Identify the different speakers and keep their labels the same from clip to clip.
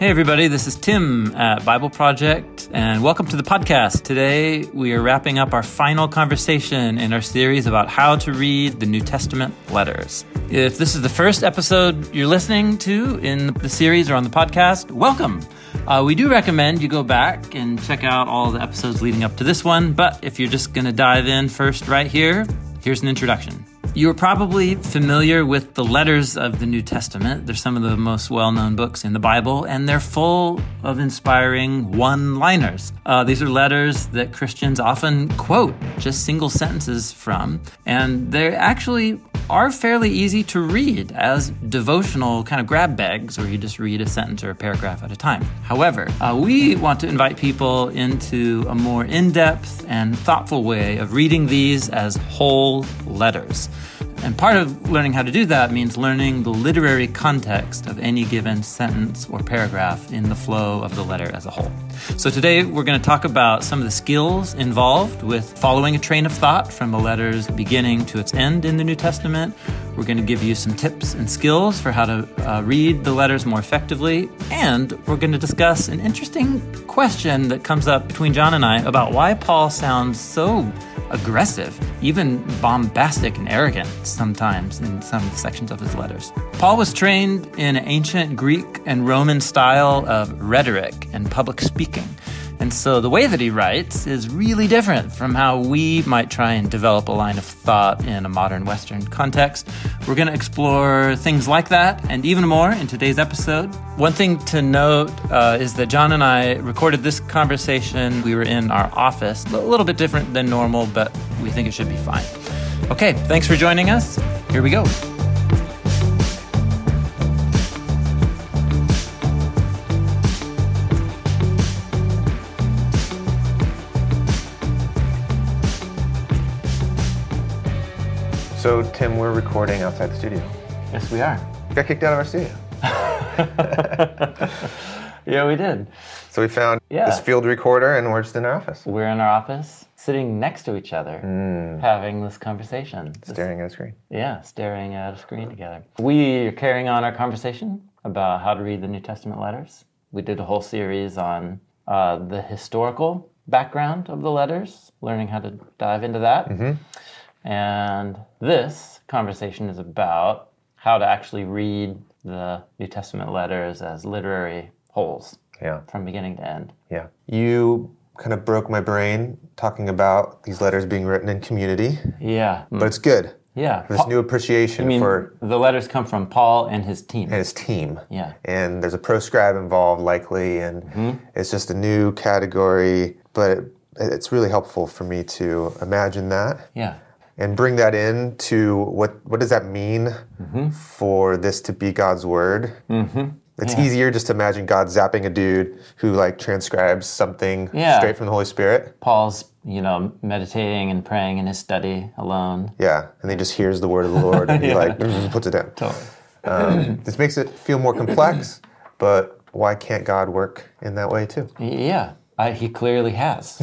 Speaker 1: Hey everybody, this is Tim at Bible Project, and welcome to the podcast. Today we are wrapping up our final conversation in our series about how to read the New Testament letters. If this is the first episode you're listening to in the series or on the podcast, welcome. We do recommend you go back and check out all the episodes leading up to this one, but if you're just going to dive in first right here, here's an introduction. You're probably familiar with the letters of the New Testament. They're some of the most well-known books in the Bible, and they're full of inspiring one-liners. These are letters that Christians often quote just single sentences from, and they actually are fairly easy to read as devotional kind of grab bags where you just read a sentence or a paragraph at a time. However, we want to invite people into a more in-depth and thoughtful way of reading these as whole letters. And part of learning how to do that means learning the literary context of any given sentence or paragraph in the flow of the letter as a whole. So today we're going to talk about some of the skills involved with following a train of thought from a letter's beginning to its end in the New Testament. We're going to give you some tips and skills for how to read the letters more effectively. And we're going to discuss an interesting question that comes up between John and I about why Paul sounds so aggressive, even bombastic and arrogant sometimes in some sections of his letters. Paul was trained in ancient Greek and Roman style of rhetoric and public speaking. And so the way that he writes is really different from how we might try and develop a line of thought in a modern Western context. We're going to explore things like that and even more in today's episode. One thing to note is that John and I recorded this conversation. We were in our office, a little bit different than normal, but we think it should be fine. Okay, thanks for joining us. Here we go.
Speaker 2: So, Tim, we're recording outside the studio.
Speaker 1: Yes, we are.
Speaker 2: We got kicked out of our studio.
Speaker 1: Yeah, we did.
Speaker 2: So we found this field recorder, and we're just in our office.
Speaker 1: We're in our office, sitting next to each other, having this conversation.
Speaker 2: Staring at a screen.
Speaker 1: Yeah, staring at a screen together. We are carrying on our conversation about how to read the New Testament letters. We did a whole series on the historical background of the letters, learning how to dive into that. Mm-hmm. And this conversation is about how to actually read the New Testament letters as literary wholes from beginning to end.
Speaker 2: Yeah. You kind of broke my brain talking about these letters being written in community.
Speaker 1: Yeah.
Speaker 2: But it's good.
Speaker 1: Yeah.
Speaker 2: There's new appreciation for...
Speaker 1: The letters come from Paul and his team.
Speaker 2: And his team.
Speaker 1: Yeah.
Speaker 2: And there's a proscribe involved, likely, and it's just a new category, but it's really helpful for me to imagine that.
Speaker 1: Yeah.
Speaker 2: And bring that into what does that mean for this to be God's word? Mm-hmm. It's easier just to imagine God zapping a dude who transcribes something straight from the Holy Spirit.
Speaker 1: Paul's, meditating and praying in his study alone.
Speaker 2: Yeah, and he just hears the word of the Lord and he puts it in.
Speaker 1: Totally.
Speaker 2: This makes it feel more complex, but why can't God work in that way too?
Speaker 1: Yeah, he clearly has.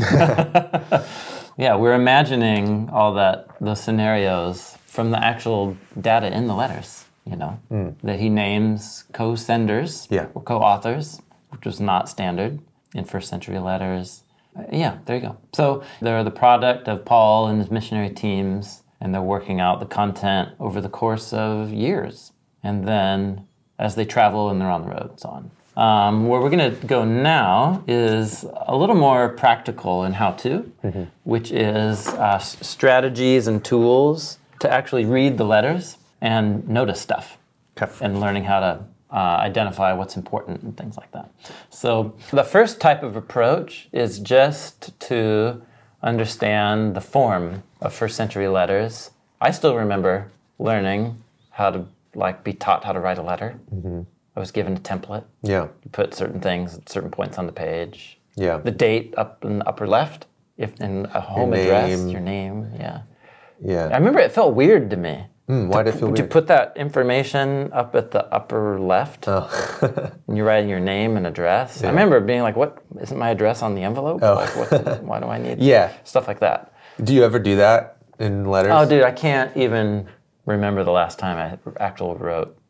Speaker 1: Yeah, we're imagining all those scenarios from the actual data in the letters, that he names co-senders or co-authors, which was not standard in first century letters. There you go. So they're the product of Paul and his missionary teams, and they're working out the content over the course of years. And then as they travel and they're on the road and so on. Where we're going to go now is a little more practical in how-to, which is strategies and tools to actually read the letters and notice stuff, and learning how to identify what's important and things like that. So the first type of approach is just to understand the form of first century letters. I still remember learning how to be taught how to write a letter. Mm-hmm. I was given a template. Yeah. You put certain things at certain points on the page. Yeah. The date up in the upper left, in a home address, your name. Yeah. Yeah. I remember it felt weird to me.
Speaker 2: Why did it feel weird?
Speaker 1: To put that information up at the upper left. Oh. And you're writing your name and address. Yeah. I remember being like, what, isn't my address on the envelope? Oh. Why do I need stuff like that?
Speaker 2: Do you ever do that in letters?
Speaker 1: Oh, dude, I can't even remember the last time I actually wrote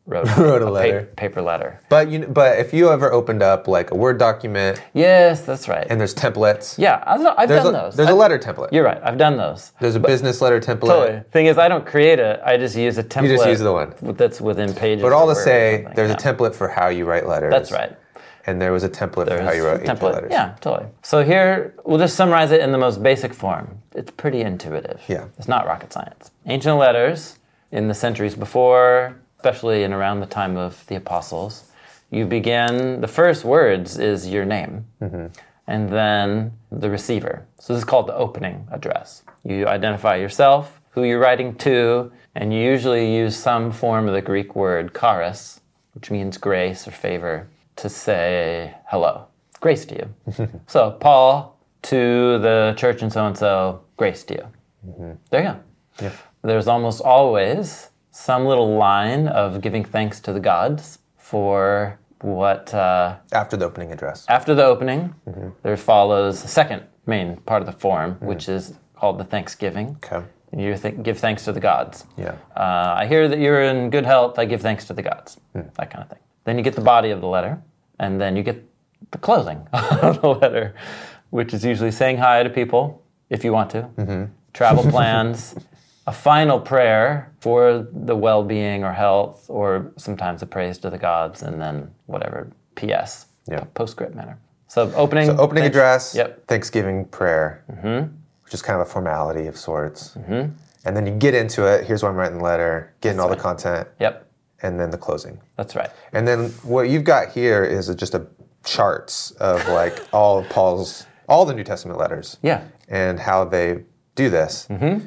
Speaker 1: wrote
Speaker 2: a letter.
Speaker 1: Paper letter.
Speaker 2: But if you ever opened up like a Word document,
Speaker 1: yes, that's right.
Speaker 2: And there's templates.
Speaker 1: Yeah, I've done those.
Speaker 2: There's a letter template.
Speaker 1: You're right. I've done those.
Speaker 2: There's a business letter template.
Speaker 1: Totally. Thing is, I don't create it. I just use a template.
Speaker 2: You just use the one
Speaker 1: that's within Pages.
Speaker 2: But all to say, there's a template for how you write letters.
Speaker 1: That's right.
Speaker 2: And there was a template for how you wrote ancient letters.
Speaker 1: Yeah, totally. So here, we'll just summarize it in the most basic form. It's pretty intuitive.
Speaker 2: Yeah.
Speaker 1: It's not rocket science. Ancient letters, in the centuries before, especially in around the time of the apostles, you begin, the first words is your name, and then the receiver. So this is called the opening address. You identify yourself, who you're writing to, and you usually use some form of the Greek word charis, which means grace or favor, to say hello. Grace to you. So, Paul to the church and so-and-so, grace to you. There you go.
Speaker 2: Yeah.
Speaker 1: There's almost always some little line of giving thanks to the gods for what...
Speaker 2: after the opening address.
Speaker 1: After the opening, there follows the second main part of the form, which is called the thanksgiving.
Speaker 2: Okay.
Speaker 1: You give thanks to the gods.
Speaker 2: Yeah.
Speaker 1: I hear that you're in good health. I give thanks to the gods. That kind of thing. Then you get the body of the letter, and then you get the closing of the letter, which is usually saying hi to people, if you want to, travel plans, a final prayer for the well-being or health, or sometimes a praise to the gods, and then whatever, P.S., postscript manner. So opening
Speaker 2: address,
Speaker 1: yep.
Speaker 2: Thanksgiving prayer, which is kind of a formality of sorts. And then you get into it. Here's why I'm writing the letter, getting all the content.
Speaker 1: Yep.
Speaker 2: And then the closing.
Speaker 1: That's right.
Speaker 2: And then what you've got here is just a charts of like all the New Testament letters.
Speaker 1: Yeah.
Speaker 2: And how they do this.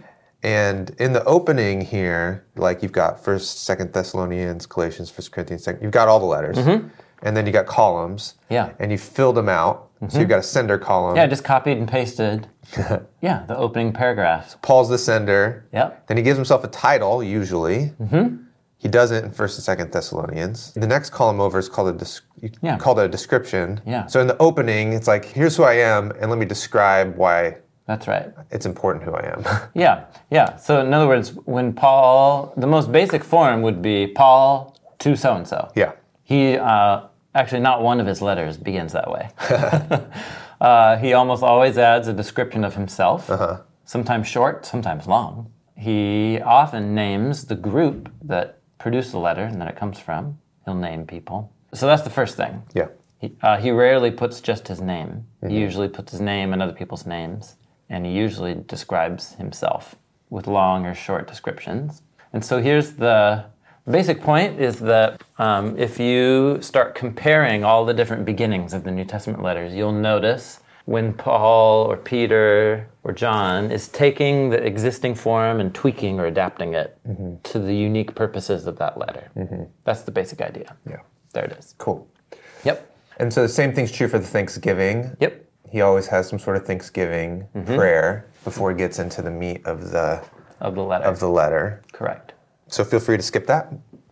Speaker 2: And in the opening here, like you've got 1st, 2nd Thessalonians, Galatians, 1 Corinthians, you've got all the letters. And then you got columns.
Speaker 1: Yeah.
Speaker 2: And you filled them out. So you've got a sender column.
Speaker 1: Yeah, just copied and pasted. Yeah, the opening paragraphs.
Speaker 2: Paul's the sender.
Speaker 1: Yep.
Speaker 2: Then he gives himself a title, usually. He does it in 1st and 2nd Thessalonians. The next column over is called a description.
Speaker 1: Yeah.
Speaker 2: So in the opening, it's like, here's who I am, and let me describe why
Speaker 1: That's right.
Speaker 2: it's important who I am.
Speaker 1: Yeah. So in other words, when Paul, the most basic form would be Paul to so-and-so.
Speaker 2: Yeah.
Speaker 1: He, actually not one of his letters begins that way. He almost always adds a description of himself, sometimes short, sometimes long. He often names the group that produced the letter and that it comes from. He'll name people. So that's the first thing.
Speaker 2: Yeah.
Speaker 1: He rarely puts just his name. He usually puts his name and other people's names, and he usually describes himself with long or short descriptions. And so here's the basic point is that if you start comparing all the different beginnings of the New Testament letters, you'll notice when Paul or Peter or John is taking the existing form and tweaking or adapting it to the unique purposes of that letter. That's the basic idea.
Speaker 2: Yeah.
Speaker 1: There it is.
Speaker 2: Cool.
Speaker 1: Yep.
Speaker 2: And so the same thing's true for the Thanksgiving.
Speaker 1: Yep.
Speaker 2: He always has some sort of Thanksgiving prayer before he gets into the meat of the letter.
Speaker 1: Correct.
Speaker 2: So feel free to skip that.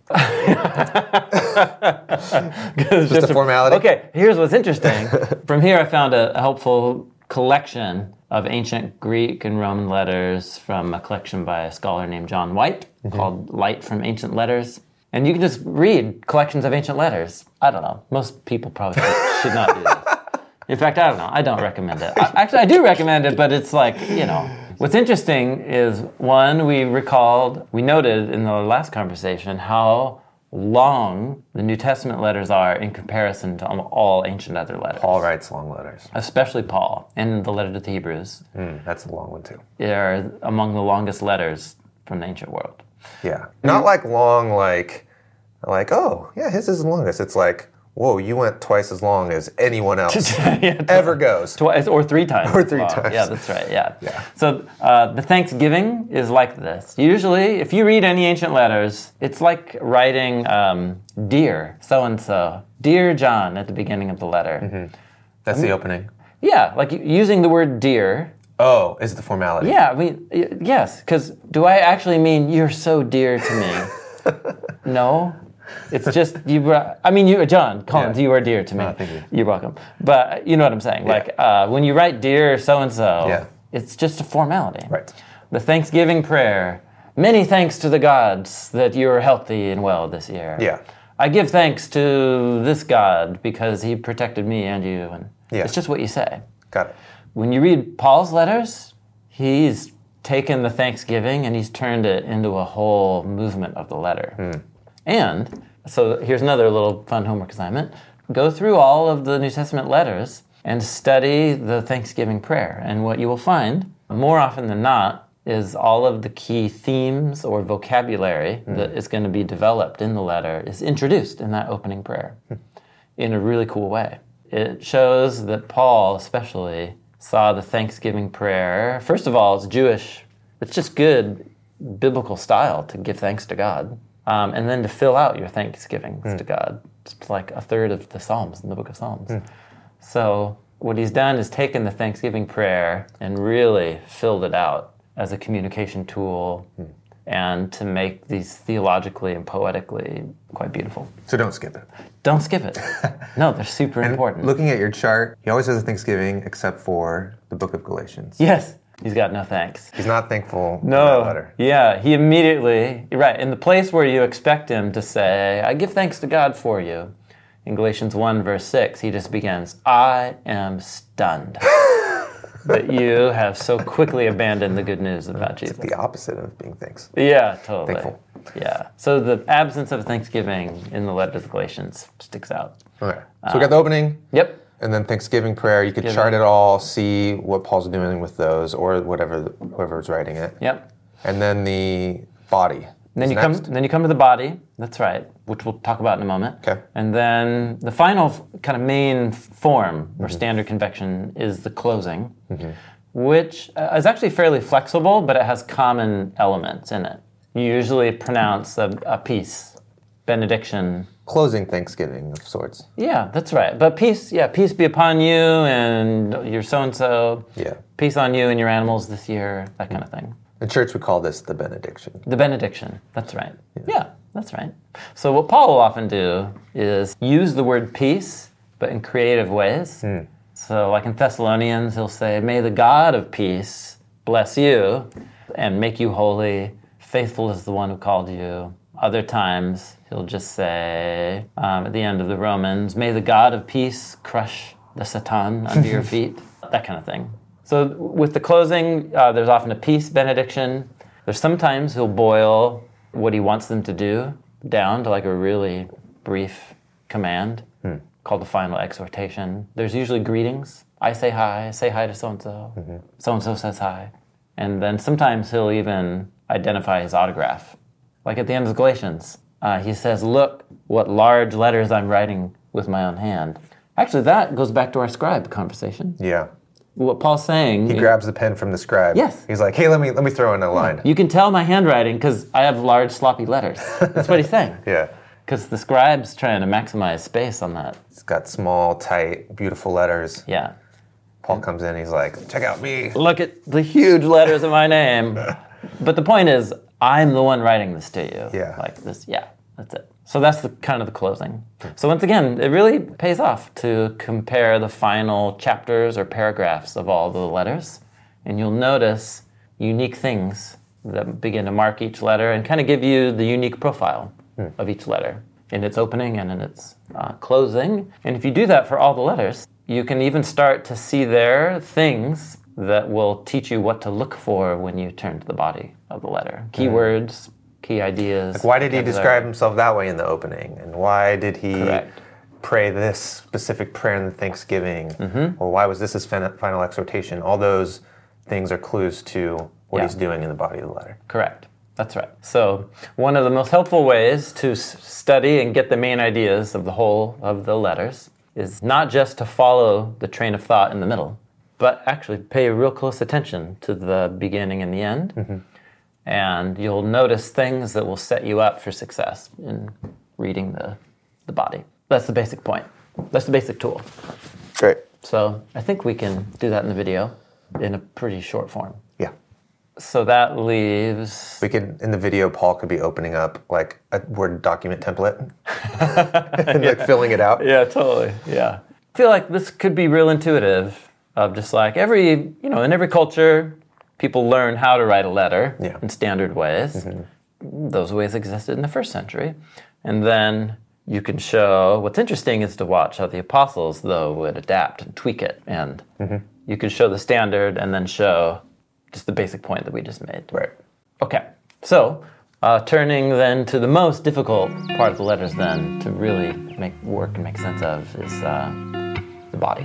Speaker 1: Just
Speaker 2: a formality.
Speaker 1: Okay, here's what's interesting. From here I found a helpful collection of ancient Greek and Roman letters from a collection by a scholar named John White called Light from Ancient Letters. And you can just read collections of ancient letters. I don't know. Most people probably should not do this. In fact, I don't know. I don't recommend it. Actually, I do recommend it, but it's like, What's interesting is, one, we noted in the last conversation how long the New Testament letters are in comparison to all ancient other letters.
Speaker 2: Paul writes long letters.
Speaker 1: Especially Paul, and the letter to the Hebrews.
Speaker 2: That's a long one, too.
Speaker 1: They're among the longest letters from the ancient world.
Speaker 2: Yeah. Not like long, like, oh, yeah, his is the longest. It's like, whoa, you went twice as long as anyone else ever goes.
Speaker 1: Twice or 3 times.
Speaker 2: Or 3 times.
Speaker 1: Yeah, that's right, yeah. So the Thanksgiving is like this. Usually, if you read any ancient letters, it's like writing, dear so-and-so, dear John at the beginning of the letter.
Speaker 2: That's the opening.
Speaker 1: Yeah, like using the word dear.
Speaker 2: Oh, is the formality.
Speaker 1: Yeah, I mean, yes, because do I actually mean you're so dear to me? No. It's just, John Collins, you are dear to me.
Speaker 2: Oh, thank you.
Speaker 1: You're welcome. But you know what I'm saying.
Speaker 2: Yeah.
Speaker 1: Like, when you write dear so-and-so, it's just a formality.
Speaker 2: Right.
Speaker 1: The Thanksgiving prayer Many thanks to the gods that you're healthy and well this year.
Speaker 2: Yeah.
Speaker 1: I give thanks to this God because he protected me and you. And it's just what you say.
Speaker 2: Got it.
Speaker 1: When you read Paul's letters, he's taken the thanksgiving and he's turned it into a whole movement of the letter. And so here's another little fun homework assignment. Go through all of the New Testament letters and study the Thanksgiving prayer. And what you will find, more often than not, is all of the key themes or vocabulary that is going to be developed in the letter is introduced in that opening prayer in a really cool way. It shows that Paul especially saw the Thanksgiving prayer, first of all, it's Jewish. It's just good biblical style to give thanks to God. And then to fill out your thanksgivings to God. It's like a third of the Psalms in the book of Psalms. So what he's done is taken the Thanksgiving prayer and really filled it out as a communication tool and to make these theologically and poetically quite beautiful.
Speaker 2: So don't skip it.
Speaker 1: Don't skip it. No, they're super important.
Speaker 2: Looking at your chart, he always does a Thanksgiving except for the book of Galatians.
Speaker 1: Yes. He's got no thanks.
Speaker 2: He's not thankful in that letter.
Speaker 1: Yeah, he immediately, right, in the place where you expect him to say, I give thanks to God for you, in Galatians 1, verse 6, he just begins, I am stunned that you have so quickly abandoned the good news about Jesus.
Speaker 2: It's the opposite of being thankful.
Speaker 1: Yeah, totally.
Speaker 2: Thankful.
Speaker 1: Yeah. So the absence of thanksgiving in the letter to the Galatians sticks out.
Speaker 2: Okay. So we got the opening.
Speaker 1: Yep.
Speaker 2: And then Thanksgiving prayer, you could chart it all, see what Paul's doing with those, or whoever's writing it.
Speaker 1: Yep.
Speaker 2: And then the body.
Speaker 1: Then you come to the body. That's right, which we'll talk about in a moment.
Speaker 2: Okay.
Speaker 1: And then the final kind of main form or standard convection is the closing, which is actually fairly flexible, but it has common elements in it. You usually pronounce a peace, benediction.
Speaker 2: Closing Thanksgiving of sorts.
Speaker 1: Yeah, that's right. But peace be upon you and your so-and-so.
Speaker 2: Yeah.
Speaker 1: Peace on you and your animals this year, that kind of thing.
Speaker 2: In church, we call this the benediction.
Speaker 1: The benediction, that's right. Yeah, that's right. So what Paul will often do is use the word peace, but in creative ways. So like in Thessalonians, he'll say, may the God of peace bless you and make you holy. Faithful is the one who called you. Other times, he'll just say, at the end of the Romans, may the God of peace crush the Satan under your feet. That kind of thing. So with the closing, there's often a peace benediction. There's sometimes he'll boil what he wants them to do down to like a really brief command called the final exhortation. There's usually greetings. I say hi to so-and-so. So-and-so says hi. And then sometimes he'll even identify his autograph. Like at the end of Galatians, he says, look what large letters I'm writing with my own hand. Actually, that goes back to our scribe conversation.
Speaker 2: Yeah.
Speaker 1: What Paul's saying...
Speaker 2: He grabs the pen from the scribe.
Speaker 1: Yes.
Speaker 2: He's like, hey, let me throw in a line.
Speaker 1: You can tell my handwriting because I have large, sloppy letters. That's what he's saying.
Speaker 2: Yeah.
Speaker 1: Because the scribe's trying to maximize space on that.
Speaker 2: It's got small, tight, beautiful letters.
Speaker 1: Yeah.
Speaker 2: Paul comes in, he's like, check out me.
Speaker 1: Look at the huge letters of my name. But the point is, I'm the one writing this to you.
Speaker 2: Yeah.
Speaker 1: Like this, yeah, that's it. So that's the kind of the closing. So once again, it really pays off to compare the final chapters or paragraphs of all the letters. And you'll notice unique things that begin to mark each letter and kind of give you the unique profile of each letter in its opening and in its closing. And if you do that for all the letters, you can even start to see there things that will teach you what to look for when you turn to the body of the letter. Keywords, key ideas.
Speaker 2: Like why did he describe himself that way in the opening? And why did he pray this specific prayer in the Thanksgiving? Or why was this his final exhortation? All those things are clues to what he's doing in the body of the letter.
Speaker 1: Correct. That's right. So one of the most helpful ways to study and get the main ideas of the whole of the letters is not just to follow the train of thought in the middle, but actually pay real close attention to the beginning and the end. And you'll notice things that will set you up for success in reading the body. That's the basic point. That's the basic tool.
Speaker 2: Great.
Speaker 1: So I think we can do that in the video in a pretty short form.
Speaker 2: Yeah.
Speaker 1: So that leaves...
Speaker 2: We could, in the video, Paul could be opening up like a Word document template and like filling it out.
Speaker 1: Yeah, totally. Yeah. I feel like this could be real intuitive of just like in every culture, people learn how to write a letter
Speaker 2: Yeah.
Speaker 1: in standard ways. Those ways existed in the first century. And then you can show, what's interesting is to watch how the apostles, though, would adapt and tweak it. And you could show the standard and then show just the basic point that we just made.
Speaker 2: Right.
Speaker 1: Okay, so turning then to the most difficult part of the letters then to really make work and make sense of is the body.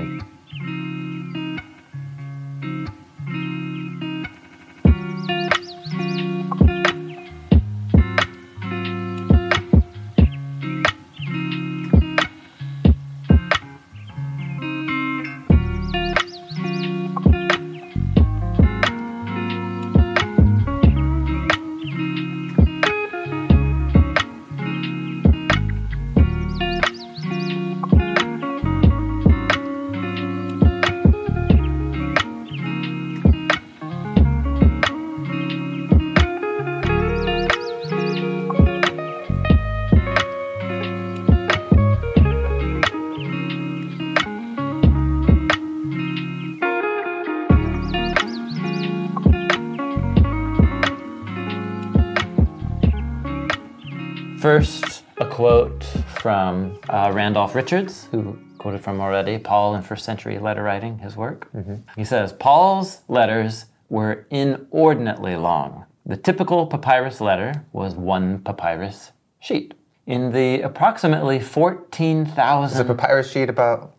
Speaker 1: First, a quote from Randolph Richards, who quoted from already, Paul in first century letter writing, his work. He says, Paul's letters were inordinately long. The typical papyrus letter was one papyrus sheet. In the approximately 14,000...
Speaker 2: Is a papyrus sheet about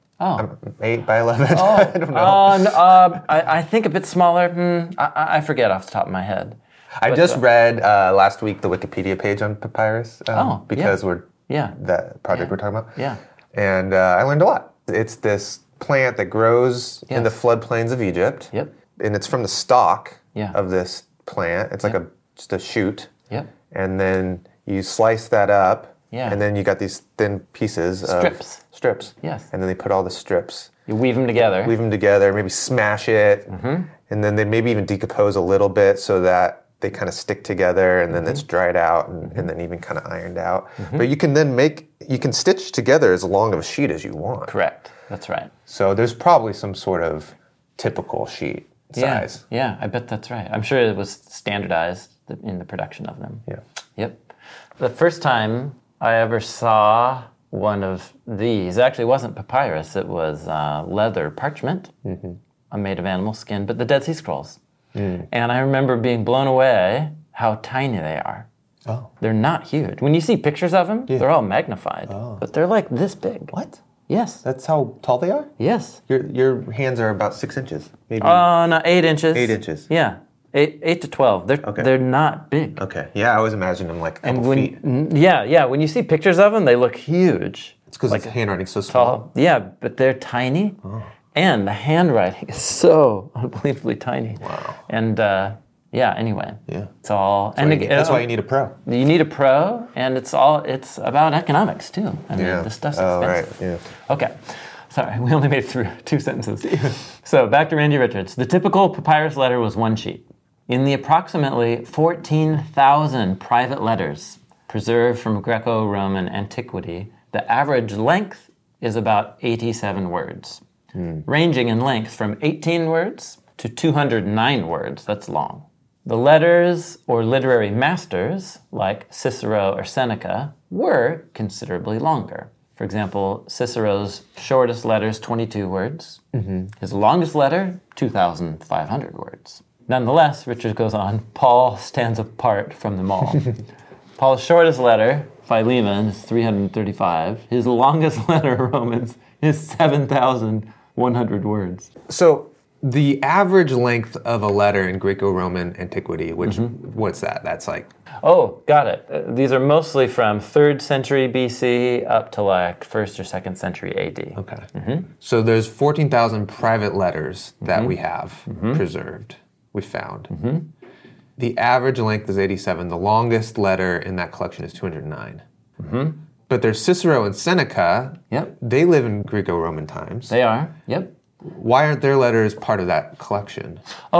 Speaker 2: 8 by 11? I don't know.
Speaker 1: I think a bit smaller. I forget off the top of my head.
Speaker 2: I just read last week the Wikipedia page on papyrus because we're that project we're talking about.
Speaker 1: Yeah.
Speaker 2: And I learned a lot. It's this plant that grows in the floodplains of Egypt.
Speaker 1: Yep.
Speaker 2: And it's from the stalk
Speaker 1: Yeah.
Speaker 2: of this plant. It's like just a shoot.
Speaker 1: Yep.
Speaker 2: And then you slice that up.
Speaker 1: Yeah.
Speaker 2: And then you got these thin pieces
Speaker 1: Strips.
Speaker 2: of strips.
Speaker 1: Yes.
Speaker 2: And then they put all the strips.
Speaker 1: You weave them together.
Speaker 2: Weave them together, maybe smash it. And then they maybe even decompose a little bit so that they kind of stick together, and then it's dried out and then even kind of ironed out. But you can then you can stitch together as long of a sheet as you want.
Speaker 1: Correct. That's right.
Speaker 2: So there's probably some sort of typical sheet size.
Speaker 1: Yeah, I bet that's right. I'm sure it was standardized in the production of them.
Speaker 2: Yeah.
Speaker 1: Yep. The first time I ever saw one of these, actually wasn't papyrus, it was leather parchment, made of animal skin, but the Dead Sea Scrolls. And I remember being blown away how tiny they are.
Speaker 2: Oh.
Speaker 1: They're not huge. When you see pictures of them, they're all magnified. But they're like this big.
Speaker 2: What?
Speaker 1: Yes.
Speaker 2: That's how tall they are?
Speaker 1: Yes.
Speaker 2: Your hands are about 6 inches, maybe.
Speaker 1: No, 8 inches.
Speaker 2: 8 inches.
Speaker 1: Yeah. 8 to 12. They're not big.
Speaker 2: Okay. Yeah, I always imagine them like a couple feet.
Speaker 1: Yeah. When you see pictures of them, they look huge.
Speaker 2: It's because the handwriting's so small.
Speaker 1: Yeah, but they're tiny. And the handwriting is so unbelievably tiny.
Speaker 2: Wow.
Speaker 1: And anyway.
Speaker 2: Yeah.
Speaker 1: It's all
Speaker 2: That's why you need a pro.
Speaker 1: You need a pro, and it's about economics too. I mean, this stuff's expensive.
Speaker 2: Right. Yeah.
Speaker 1: Okay. Sorry, we only made it through 2 sentences. So back to Randy Richards. The typical papyrus letter was one sheet. In the approximately 14,000 private letters preserved from Greco-Roman antiquity, the average length is about 87 words, ranging in length from 18 words to 209 words. That's long. The letters or literary masters, like Cicero or Seneca, were considerably longer. For example, Cicero's shortest letter is 22 words. His longest letter, 2,500 words. Nonetheless, Richard goes on, Paul stands apart from them all. Paul's shortest letter, Philemon, is 335. His longest letter, Romans, is 7,100 words.
Speaker 2: So the average length of a letter in Greco-Roman antiquity, what's that? That's like...
Speaker 1: Oh, got it. These are mostly from 3rd century BC up to like 1st or 2nd century AD.
Speaker 2: Okay. So there's 14,000 private letters that we have preserved, we found. The average length is 87. The longest letter in that collection is 209. But there's Cicero and Seneca.
Speaker 1: Yep.
Speaker 2: They live in Greco-Roman times.
Speaker 1: They are, yep.
Speaker 2: Why aren't their letters part of that collection?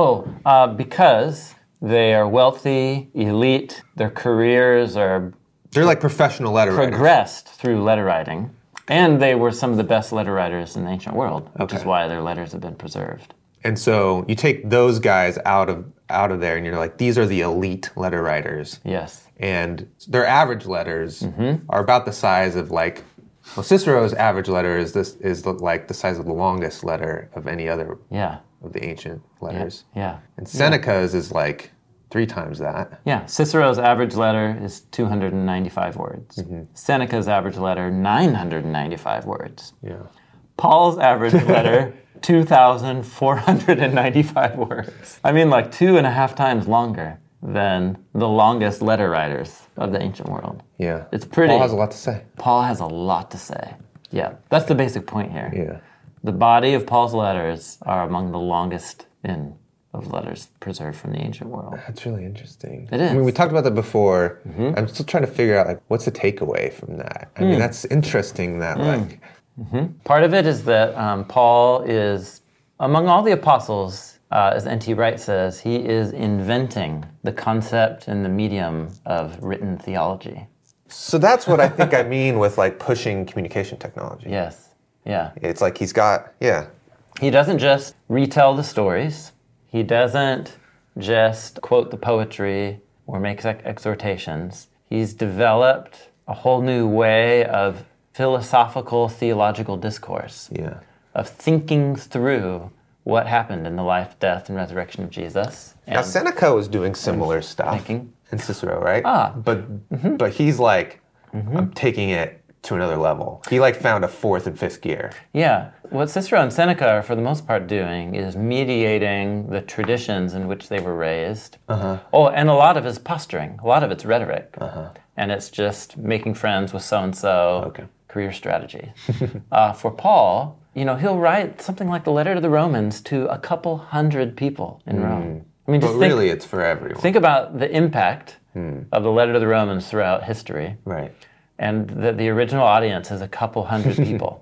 Speaker 1: Because they are wealthy, elite, their careers are...
Speaker 2: They're like professional letter writers.
Speaker 1: Progressed through letter writing. And they were some of the best letter writers in the ancient world, which is why their letters have been preserved.
Speaker 2: And so you take those guys out of there, and you're like, these are the elite letter writers.
Speaker 1: Yes.
Speaker 2: And their average letters are about the size of like, well, Cicero's average letter is like the size of the longest letter of any other of the ancient letters.
Speaker 1: Yeah.
Speaker 2: And Seneca's is like 3 times that.
Speaker 1: Yeah. Cicero's average letter is 295 words. Seneca's average letter, 995 words.
Speaker 2: Yeah.
Speaker 1: Paul's average letter, 2,495 words. I mean, like 2.5 times longer than the longest letter writers of the ancient world.
Speaker 2: Yeah.
Speaker 1: It's pretty.
Speaker 2: Paul has a lot to say.
Speaker 1: Paul has a lot to say. Yeah. That's the basic point here.
Speaker 2: Yeah.
Speaker 1: The body of Paul's letters are among the longest of letters preserved from the ancient world.
Speaker 2: That's really interesting.
Speaker 1: It is.
Speaker 2: I mean, we talked about that before. I'm still trying to figure out, like, what's the takeaway from that? I mean, that's interesting that, like...
Speaker 1: Part of it is that Paul is, among all the apostles, as N.T. Wright says, he is inventing the concept and the medium of written theology.
Speaker 2: So that's what I think I mean with, like, pushing communication technology.
Speaker 1: Yes. Yeah.
Speaker 2: It's like he's got,
Speaker 1: He doesn't just retell the stories. He doesn't just quote the poetry or make exhortations. He's developed a whole new way of philosophical, theological discourse.
Speaker 2: Yeah.
Speaker 1: Of thinking through what happened in the life, death, and resurrection of Jesus.
Speaker 2: Now, Seneca was doing similar stuff in Cicero, right? But he's like, I'm taking it to another level. He like found a 4th and 5th gear.
Speaker 1: Yeah. What Cicero and Seneca are for the most part doing is mediating the traditions in which they were raised. Oh, and a lot of it's posturing. A lot of it's rhetoric. And it's just making friends with so-and-so, career strategy. For Paul, he'll write something like the letter to the Romans to a couple hundred people in Rome. I mean,
Speaker 2: but really, it's for everyone.
Speaker 1: Think about the impact of the letter to the Romans throughout history.
Speaker 2: Right.
Speaker 1: And the original audience is a couple hundred people.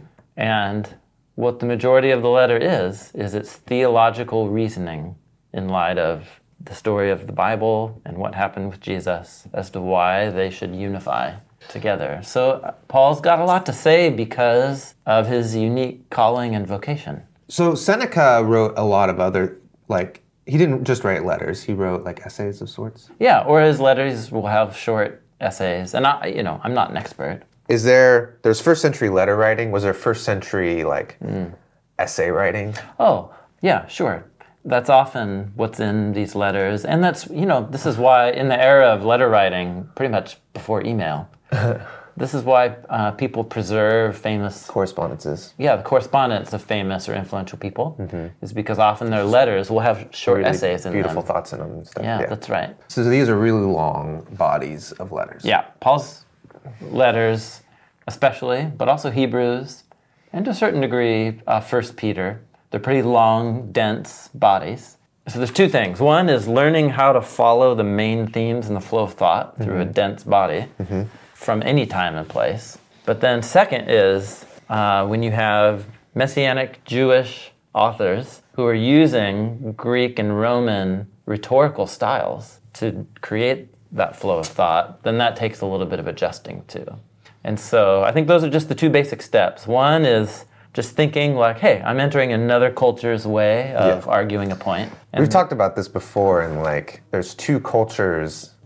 Speaker 1: And what the majority of the letter is its theological reasoning in light of the story of the Bible and what happened with Jesus as to why they should unify together. So Paul's got a lot to say because of his unique calling and vocation.
Speaker 2: So Seneca wrote a lot of other, like, he didn't just write letters, he wrote like essays of sorts?
Speaker 1: Yeah, or his letters will have short essays. And I'm not an expert.
Speaker 2: There's first century letter writing? Was there first century, like, essay writing?
Speaker 1: Oh, yeah, sure. That's often what's in these letters. And that's, this is why in the era of letter writing, pretty much before email, this is why people preserve famous...
Speaker 2: correspondences.
Speaker 1: Yeah, the correspondence of famous or influential people is because often their letters will have short
Speaker 2: really
Speaker 1: essays in
Speaker 2: beautiful
Speaker 1: them.
Speaker 2: thoughts in them and stuff.
Speaker 1: Yeah, that's right.
Speaker 2: So these are really long bodies of letters.
Speaker 1: Yeah, Paul's letters especially, but also Hebrews, and to a certain degree, 1 Peter. They're pretty long, dense bodies. So there's 2 things. One is learning how to follow the main themes in the flow of thought through a dense body from any time and place. But then second is when you have Messianic Jewish authors who are using Greek and Roman rhetorical styles to create that flow of thought, then that takes a little bit of adjusting too. And so I think those are just the 2 basic steps. One is just thinking like, hey, I'm entering another culture's way of arguing a point. And
Speaker 2: we've talked about this before, and like, there's 2 cultures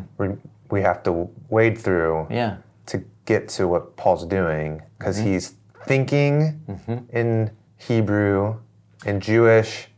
Speaker 2: we have to wade through to get to what Paul's doing, because he's thinking in Hebrew and Jewish,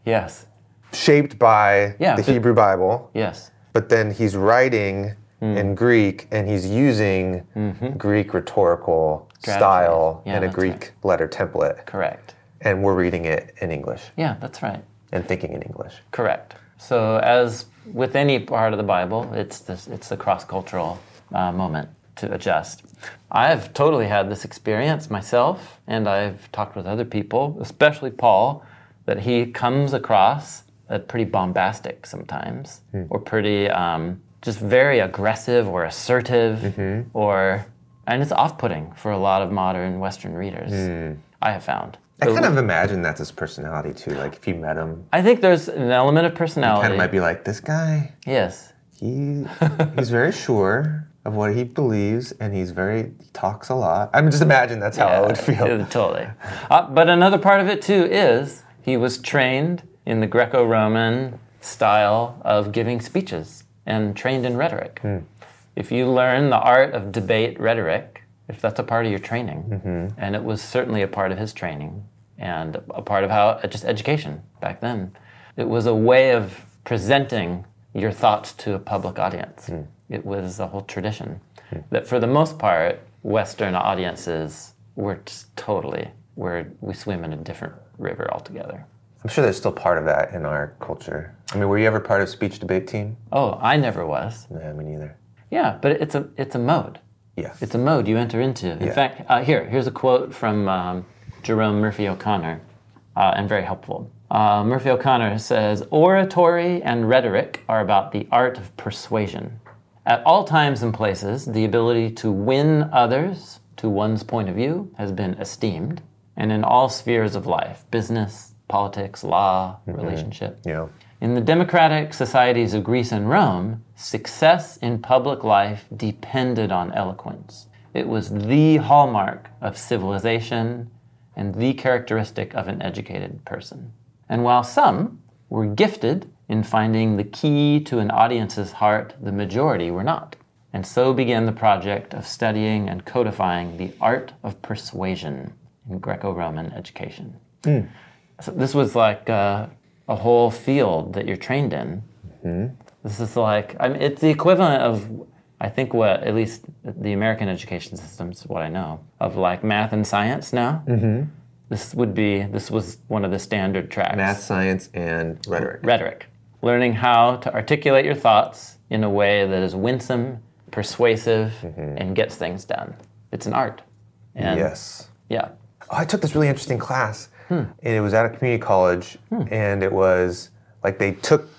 Speaker 2: shaped by the Hebrew Bible.
Speaker 1: Yes.
Speaker 2: But then he's writing in Greek, and he's using Greek rhetorical style and a Greek letter template.
Speaker 1: Correct.
Speaker 2: And we're reading it in English.
Speaker 1: Yeah, that's right.
Speaker 2: And thinking in English.
Speaker 1: Correct. So as with any part of the Bible, it's the cross-cultural moment to adjust. I've totally had this experience myself, and I've talked with other people, especially Paul, that he comes across pretty bombastic sometimes, or pretty just very aggressive or assertive, and it's off-putting for a lot of modern Western readers, I have found.
Speaker 2: I kind of imagine that's his personality too, like if you met him.
Speaker 1: I think there's an element of personality.
Speaker 2: You kind of might be like, this guy,
Speaker 1: yes,
Speaker 2: he's very sure of what he believes, and he talks a lot. I mean, just imagine that's how I would feel.
Speaker 1: Totally. But another part of it too is He was trained in the Greco-Roman style of giving speeches and trained in rhetoric. If you learn the art of debate rhetoric, if that's a part of your training, and it was certainly a part of his training and a part of how just education back then, it was a way of presenting your thoughts to a public audience. It was a whole tradition that for the most part, Western audiences were just totally, we swim in a different river altogether.
Speaker 2: I'm sure there's still part of that in our culture. I mean, were you ever part of a speech debate team?
Speaker 1: Oh, I never was.
Speaker 2: No, me neither.
Speaker 1: Yeah, but it's a mode.
Speaker 2: Yeah.
Speaker 1: It's a mode you enter into. In fact, here's a quote from Jerome Murphy O'Connor, and very helpful. Murphy O'Connor says, "Oratory and rhetoric are about the art of persuasion. At all times and places, the ability to win others to one's point of view has been esteemed, and in all spheres of life, business, politics, law, relationship.
Speaker 2: Yeah.
Speaker 1: In the democratic societies of Greece and Rome, success in public life depended on eloquence. It was the hallmark of civilization and the characteristic of an educated person. And while some were gifted in finding the key to an audience's heart, the majority were not. And so began the project of studying and codifying the art of persuasion in Greco-Roman education." So this was like a whole field that you're trained in. This is like, I mean, it's the equivalent of, I think what, at least the American education system is what I know, of like math and science now. This was one of the standard tracks.
Speaker 2: Math, science, and rhetoric.
Speaker 1: Rhetoric. Learning how to articulate your thoughts in a way that is winsome, persuasive, and gets things done. It's an art. And
Speaker 2: Yes.
Speaker 1: Yeah.
Speaker 2: Oh, I took this really interesting class, and it was at a community college, and it was like they took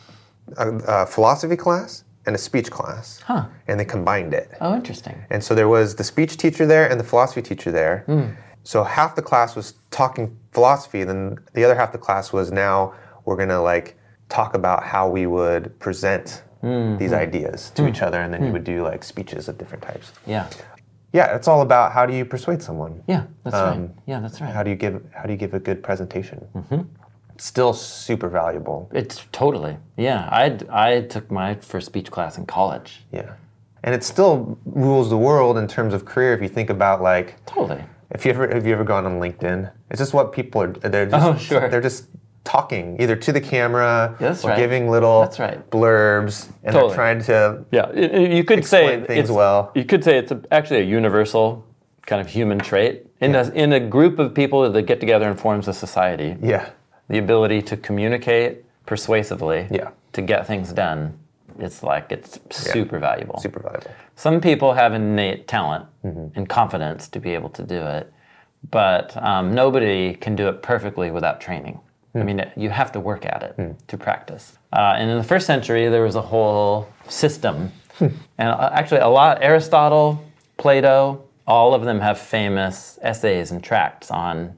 Speaker 2: a philosophy class and a speech class, and they combined it.
Speaker 1: Oh, interesting.
Speaker 2: And so there was the speech teacher there and the philosophy teacher there. So half the class was talking philosophy, then the other half of the class was now we're going to like talk about how we would present these ideas to each other, and then you would do like speeches of different types.
Speaker 1: Yeah.
Speaker 2: Yeah, it's all about how do you persuade someone.
Speaker 1: Yeah, that's right. Yeah, that's right.
Speaker 2: How do you give a good presentation? It's still super valuable.
Speaker 1: It's totally. Yeah, I took my first speech class in college.
Speaker 2: Yeah, and it still rules the world in terms of career. If you think about like
Speaker 1: Totally.
Speaker 2: have you ever gone on LinkedIn? It's just what people are. They're just,
Speaker 1: Oh, sure.
Speaker 2: They're just talking either to the camera
Speaker 1: That's
Speaker 2: or
Speaker 1: right.
Speaker 2: giving little
Speaker 1: That's right.
Speaker 2: blurbs, and
Speaker 1: Totally.
Speaker 2: they're trying to
Speaker 1: Yeah, you could say
Speaker 2: explain things
Speaker 1: it's,
Speaker 2: well.
Speaker 1: You could say it's actually a universal kind of human trait in a group of people that get together and forms a society.
Speaker 2: Yeah.
Speaker 1: The ability to communicate persuasively,
Speaker 2: Yeah.
Speaker 1: to get things done, it's super valuable.
Speaker 2: Super valuable.
Speaker 1: Some people have innate talent and confidence to be able to do it, but nobody can do it perfectly without training. I mean, you have to work at it to practice. And in the first century, there was a whole system. And actually, Aristotle, Plato, all of them have famous essays and tracts on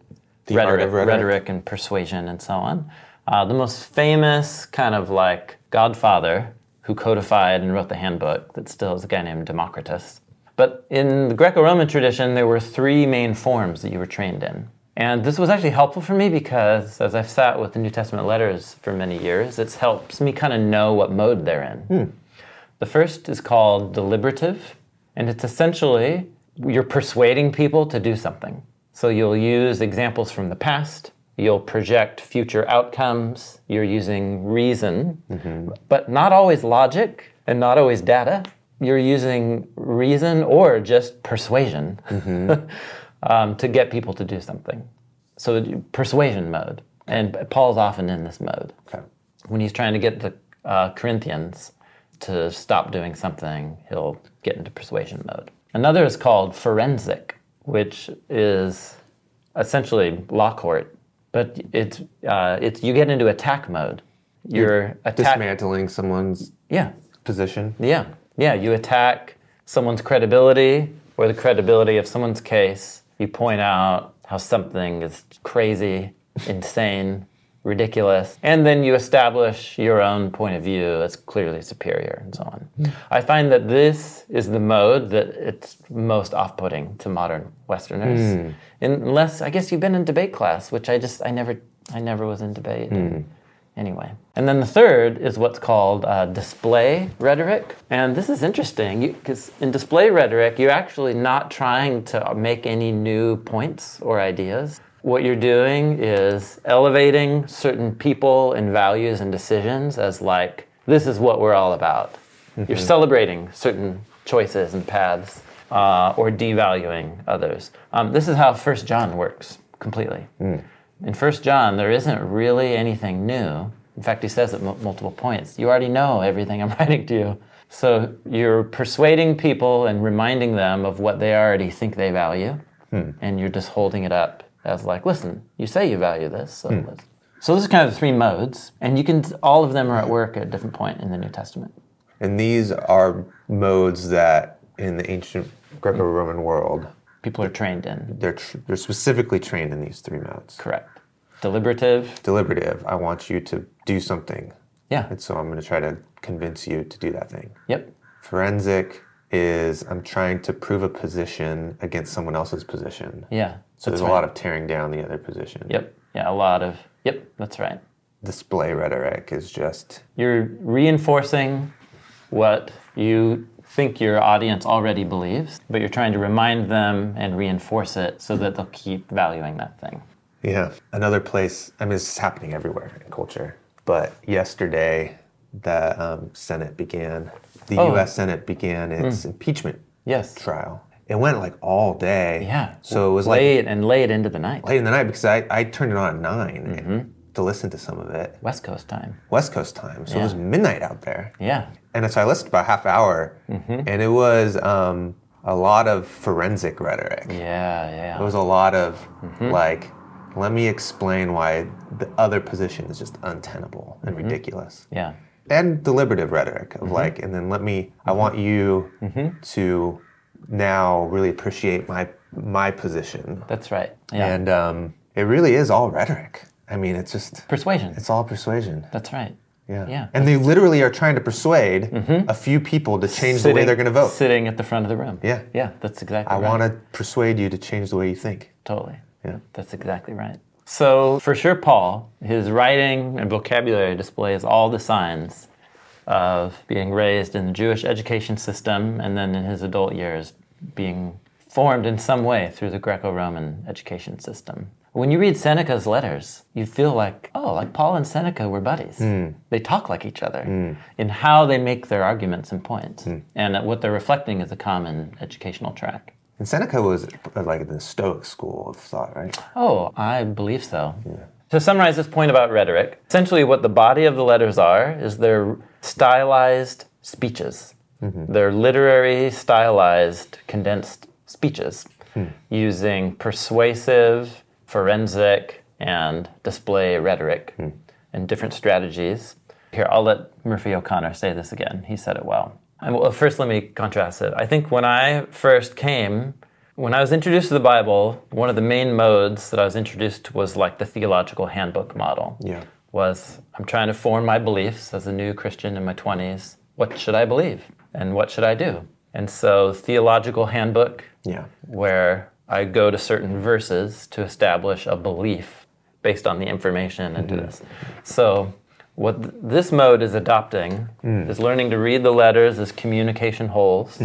Speaker 1: rhetoric and persuasion and so on. The most famous kind of like godfather who codified and wrote the handbook that still is a guy named Democritus. But in the Greco-Roman tradition, there were three main forms that you were trained in. And this was actually helpful for me because as I've sat with the New Testament letters for many years, it helps me kind of know what mode they're in. The first is called deliberative, and it's essentially you're persuading people to do something. So you'll use examples from the past, you'll project future outcomes, you're using reason, but not always logic and not always data. You're using reason or just persuasion. To get people to do something. So persuasion mode. And Paul's often in this mode.
Speaker 2: Okay.
Speaker 1: When he's trying to get the Corinthians to stop doing something, he'll get into persuasion mode. Another is called forensic, which is essentially law court, but it's you get into attack mode. You're
Speaker 2: dismantling someone's position.
Speaker 1: Yeah, you attack someone's credibility or the credibility of someone's case. You point out how something is crazy, insane, ridiculous, and then you establish your own point of view as clearly superior and so on. I find that this is the mode that it's most off-putting to modern Westerners. Unless, I guess you've been in debate class, which I never I never was in debate. Anyway. And then the third is what's called display rhetoric. And this is interesting because in display rhetoric, you're actually not trying to make any new points or ideas. What you're doing is elevating certain people and values and decisions as like, this is what we're all about. You're celebrating certain choices and paths or devaluing others. This is how 1 John works completely. In 1 John, there isn't really anything new. In fact, he says at multiple points, you already know everything I'm writing to you. So you're persuading people and reminding them of what they already think they value, and you're just holding it up as like, listen, you say you value this, so this is kind of the three modes, and all of them are at work at a different point in the New Testament.
Speaker 2: And these are modes that in the ancient Greco-Roman world,
Speaker 1: people are trained in.
Speaker 2: They're specifically trained in these three modes.
Speaker 1: Correct. Deliberative. I want you to do something. Yeah.
Speaker 2: And so I'm going to try to convince you to do that thing.
Speaker 1: Yep.
Speaker 2: Forensic is I'm trying to prove a position against someone else's position.
Speaker 1: Yeah.
Speaker 2: So there's a lot of tearing down the other position.
Speaker 1: Yep. Yeah, a lot of, that's right.
Speaker 2: Display rhetoric is just...
Speaker 1: You're reinforcing what you think your audience already believes, but you're trying to remind them and reinforce it so that they'll keep valuing that thing.
Speaker 2: Yeah. Another place, I mean, this is happening everywhere in culture, but yesterday the Senate began, the U.S. Senate began its impeachment trial. It went like all day.
Speaker 1: Yeah.
Speaker 2: So it was
Speaker 1: late into the night.
Speaker 2: Late in the night because I turned it on at 9 to listen to some of it.
Speaker 1: West Coast time.
Speaker 2: So it was midnight out there.
Speaker 1: Yeah.
Speaker 2: And so I listened about a half hour, and it was a lot of forensic rhetoric.
Speaker 1: Yeah.
Speaker 2: It was a lot of like, let me explain why the other position is just untenable and ridiculous.
Speaker 1: Yeah.
Speaker 2: And deliberative rhetoric of like, and then I want you to now really appreciate my position.
Speaker 1: That's right. Yeah.
Speaker 2: And it really is all rhetoric. I mean, it's just...
Speaker 1: persuasion.
Speaker 2: It's all persuasion.
Speaker 1: That's right.
Speaker 2: Yeah. And they literally are trying to persuade a few people to change the way they're going to vote.
Speaker 1: Sitting at the front of the room.
Speaker 2: Yeah.
Speaker 1: Yeah, that's exactly right.
Speaker 2: I want to persuade you to change the way you think.
Speaker 1: Totally.
Speaker 2: Yeah.
Speaker 1: That's exactly right. So for sure, Paul, his writing and vocabulary displays all the signs of being raised in the Jewish education system and then in his adult years being formed in some way through the Greco-Roman education system. When you read Seneca's letters, you feel like Paul and Seneca were buddies. They talk like each other in how they make their arguments and points. And what they're reflecting is a common educational track.
Speaker 2: And Seneca was like in the Stoic school of thought, right?
Speaker 1: Oh, I believe so. Yeah. To summarize this point about rhetoric, essentially what the body of the letters are is they're stylized speeches. They're literary, stylized, condensed speeches using persuasive, forensic, and display rhetoric and different strategies. Here, I'll let Murphy O'Connor say this again. He said it well. Well, first, let me contrast it. I think when I first came, when I was introduced to the Bible, one of the main modes that I was introduced to was like the theological handbook model.
Speaker 2: Yeah.
Speaker 1: I'm trying to form my beliefs as a new Christian in my 20s. What should I believe? And what should I do? And so theological handbook, where I go to certain verses to establish a belief based on the information and do this. So what this mode is adopting is learning to read the letters as communication wholes.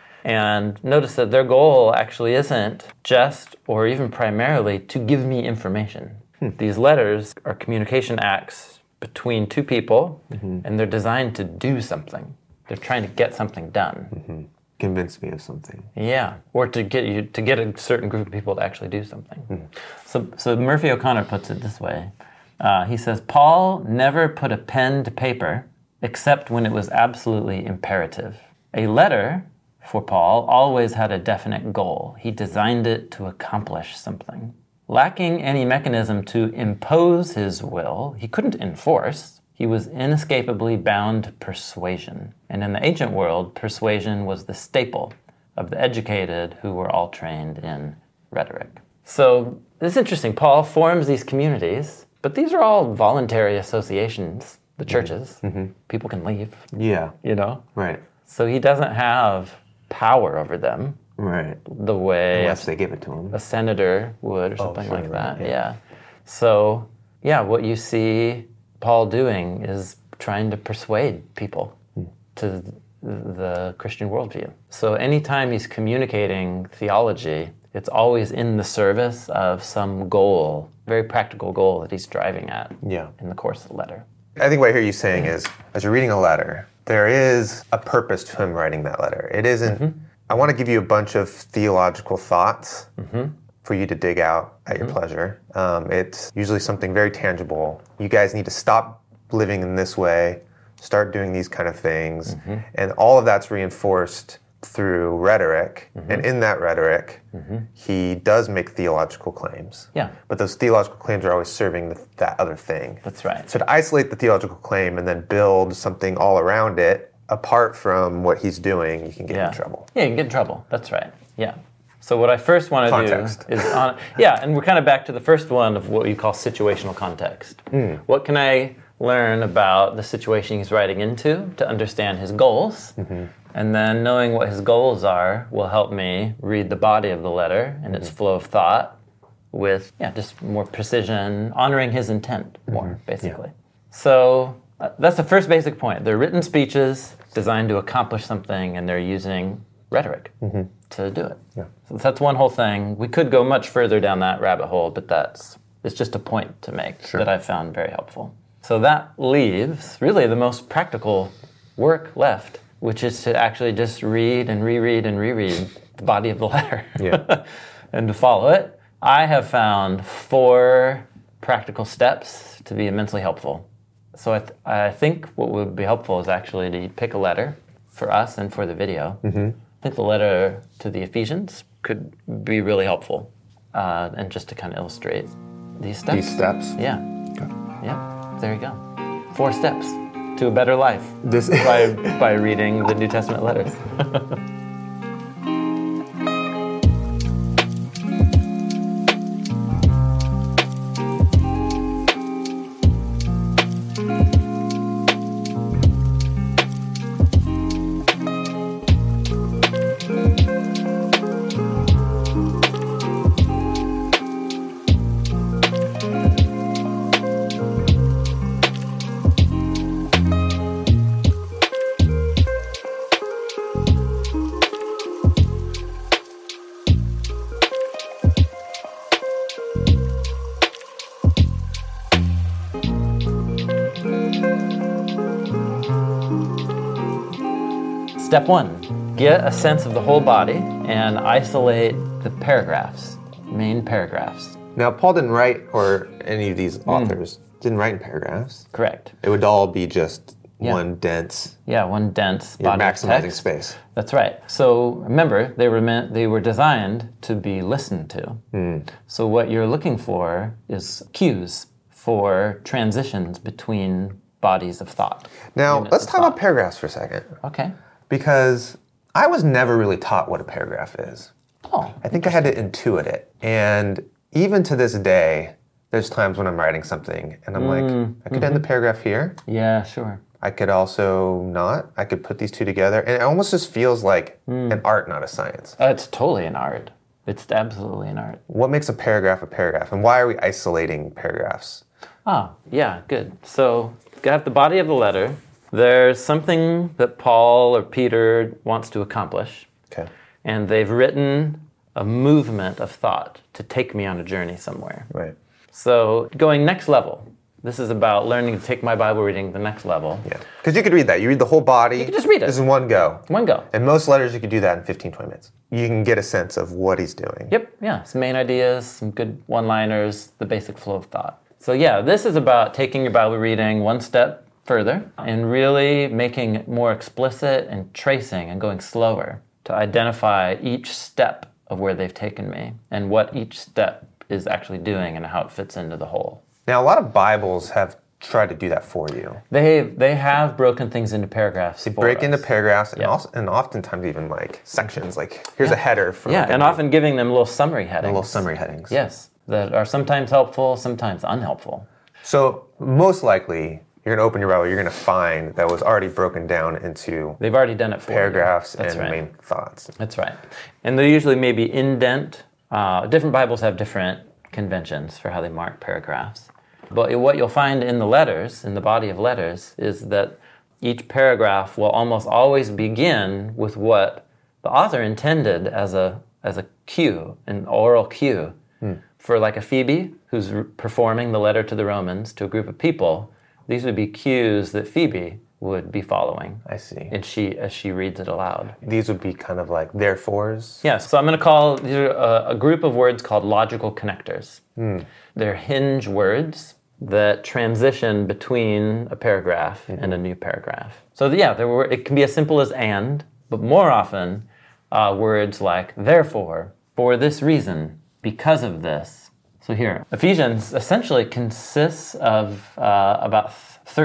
Speaker 1: And notice that their goal actually isn't just or even primarily to give me information. These letters are communication acts between two people, and they're designed to do something. They're trying to get something done.
Speaker 2: Convince me of something.
Speaker 1: Yeah, or to get a certain group of people to actually do something. So Murphy O'Connor puts it this way. He says, Paul never put a pen to paper except when it was absolutely imperative. A letter, for Paul, always had a definite goal. He designed it to accomplish something. Lacking any mechanism to impose his will, he couldn't enforce. He was inescapably bound to persuasion. And in the ancient world, persuasion was the staple of the educated who were all trained in rhetoric. So this is interesting. Paul forms these communities, but these are all voluntary associations, the churches. People can leave.
Speaker 2: Yeah.
Speaker 1: You know?
Speaker 2: Right.
Speaker 1: So he doesn't have power over them.
Speaker 2: Right.
Speaker 1: The way
Speaker 2: unless they give it to him.
Speaker 1: A senator would or something like that.
Speaker 2: Right.
Speaker 1: Yeah. So what you see Paul doing is trying to persuade people to the Christian worldview. So anytime he's communicating theology, it's always in the service of some goal, very practical goal that he's driving at in the course of the letter.
Speaker 2: I think what I hear you saying is, as you're reading a letter, there is a purpose to him writing that letter. It isn't, I want to give you a bunch of theological thoughts for you to dig out at your pleasure. It's usually something very tangible. You guys need to stop living in this way, start doing these kind of things. And all of that's reinforced through rhetoric. And in that rhetoric, he does make theological claims.
Speaker 1: Yeah.
Speaker 2: But those theological claims are always serving that other thing.
Speaker 1: That's right.
Speaker 2: So to isolate the theological claim and then build something all around it, apart from what he's doing, you can get in trouble.
Speaker 1: Yeah, you can get in trouble. That's right. Yeah. So what I first want to do is and we're kind of back to the first one of what you call situational context. What can I learn about the situation he's writing into to understand his goals? And then knowing what his goals are will help me read the body of the letter and its flow of thought with just more precision, honoring his intent more, basically. So that's the first basic point. They're written speeches designed to accomplish something, and they're using rhetoric to do it. So that's one whole thing. We could go much further down that rabbit hole, but it's just a point to make that I found very helpful. So that leaves really the most practical work left, which is to actually just read and reread and reread the body of the letter and to follow it. I have found 4 practical steps to be immensely helpful. So I think what would be helpful is actually to pick a letter for us and for the video. I think the letter to the Ephesians could be really helpful, and just to kind of illustrate these steps.
Speaker 2: These steps?
Speaker 1: Yeah.
Speaker 2: Okay.
Speaker 1: Yeah, there you go. 4 steps to a better life by reading the New Testament letters. Step 1, get a sense of the whole body and isolate the paragraphs, main paragraphs.
Speaker 2: Now, Paul didn't write, or any of these authors didn't write in paragraphs.
Speaker 1: Correct.
Speaker 2: It would all be just one dense.
Speaker 1: Yeah, one dense body of text.
Speaker 2: Maximizing space.
Speaker 1: That's right. So remember, they were designed to be listened to. So what you're looking for is cues for transitions between bodies of thought.
Speaker 2: Now, let's talk about paragraphs for a second.
Speaker 1: Okay.
Speaker 2: Because I was never really taught what a paragraph is.
Speaker 1: Oh.
Speaker 2: I think I had to intuit it. And even to this day, there's times when I'm writing something and I'm like, I could end the paragraph here.
Speaker 1: Yeah, sure.
Speaker 2: I could also not. I could put these two together. And it almost just feels like an art, not a science.
Speaker 1: It's totally an art. It's absolutely an art.
Speaker 2: What makes a paragraph? And why are we isolating paragraphs?
Speaker 1: Yeah, good. So you got the body of the letter. There's something that Paul or Peter wants to accomplish.
Speaker 2: Okay.
Speaker 1: And they've written a movement of thought to take me on a journey somewhere.
Speaker 2: Right.
Speaker 1: So going next level. This is about learning to take my Bible reading to the next level.
Speaker 2: Yeah. Because you could read that. You read the whole body.
Speaker 1: You could just read it.
Speaker 2: This is one go.
Speaker 1: One go.
Speaker 2: And most letters, you could do that in 15, 20 minutes. You can get a sense of what he's doing.
Speaker 1: Yep. Yeah. Some main ideas, some good one-liners, the basic flow of thought. So yeah, this is about taking your Bible reading one step further and really making it more explicit and tracing and going slower to identify each step of where they've taken me and what each step is actually doing and how it fits into the whole.
Speaker 2: Now, a lot of Bibles have tried to do that for you.
Speaker 1: They have broken things into paragraphs.
Speaker 2: They break into paragraphs and oftentimes even like sections. Like here's a header for
Speaker 1: and often giving them little summary headings.
Speaker 2: Little summary headings.
Speaker 1: Yes, that are sometimes helpful, sometimes unhelpful.
Speaker 2: So most likely, you're going to open your Bible, you're going to find that was already broken down into
Speaker 1: They've already done it for
Speaker 2: paragraphs
Speaker 1: you.
Speaker 2: and main thoughts.
Speaker 1: That's right. And they usually maybe indent. Different Bibles have different conventions for how they mark paragraphs. But what you'll find in the letters, in the body of letters, is that each paragraph will almost always begin with what the author intended as a cue, an oral cue. For like a Phoebe, who's performing the letter to the Romans to a group of people, these would be cues that Phoebe would be following.
Speaker 2: I see.
Speaker 1: And as she reads it aloud.
Speaker 2: These would be kind of like therefores?
Speaker 1: Yeah, so I'm going to call, these are a group of words called logical connectors. They're hinge words that transition between a paragraph and a new paragraph. So it can be as simple as and, but more often words like therefore, for this reason, because of this. So here, Ephesians essentially consists of about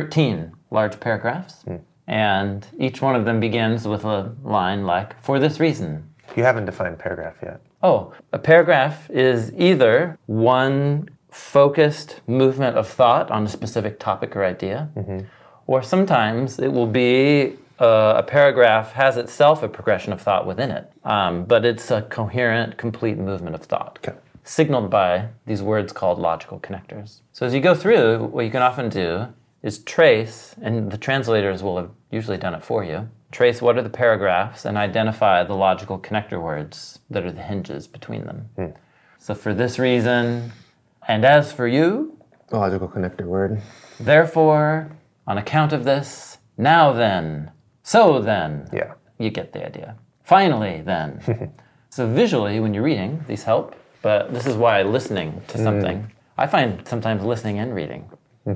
Speaker 1: 13 large paragraphs, and each one of them begins with a line like, for this reason.
Speaker 2: You haven't defined paragraph yet.
Speaker 1: Oh, a paragraph is either one focused movement of thought on a specific topic or idea, or sometimes it will be a paragraph has itself a progression of thought within it, but it's a coherent, complete movement of thought, signaled by these words called logical connectors. So as you go through, what you can often do is trace, and the translators will have usually done it for you, trace what are the paragraphs and identify the logical connector words that are the hinges between them. So for this reason, and as for you,
Speaker 2: a logical connector word.
Speaker 1: Therefore, on account of this, now then, so then.
Speaker 2: Yeah.
Speaker 1: You get the idea. Finally, then. So visually, when you're reading, these help, but this is why listening to something, I find sometimes listening and reading.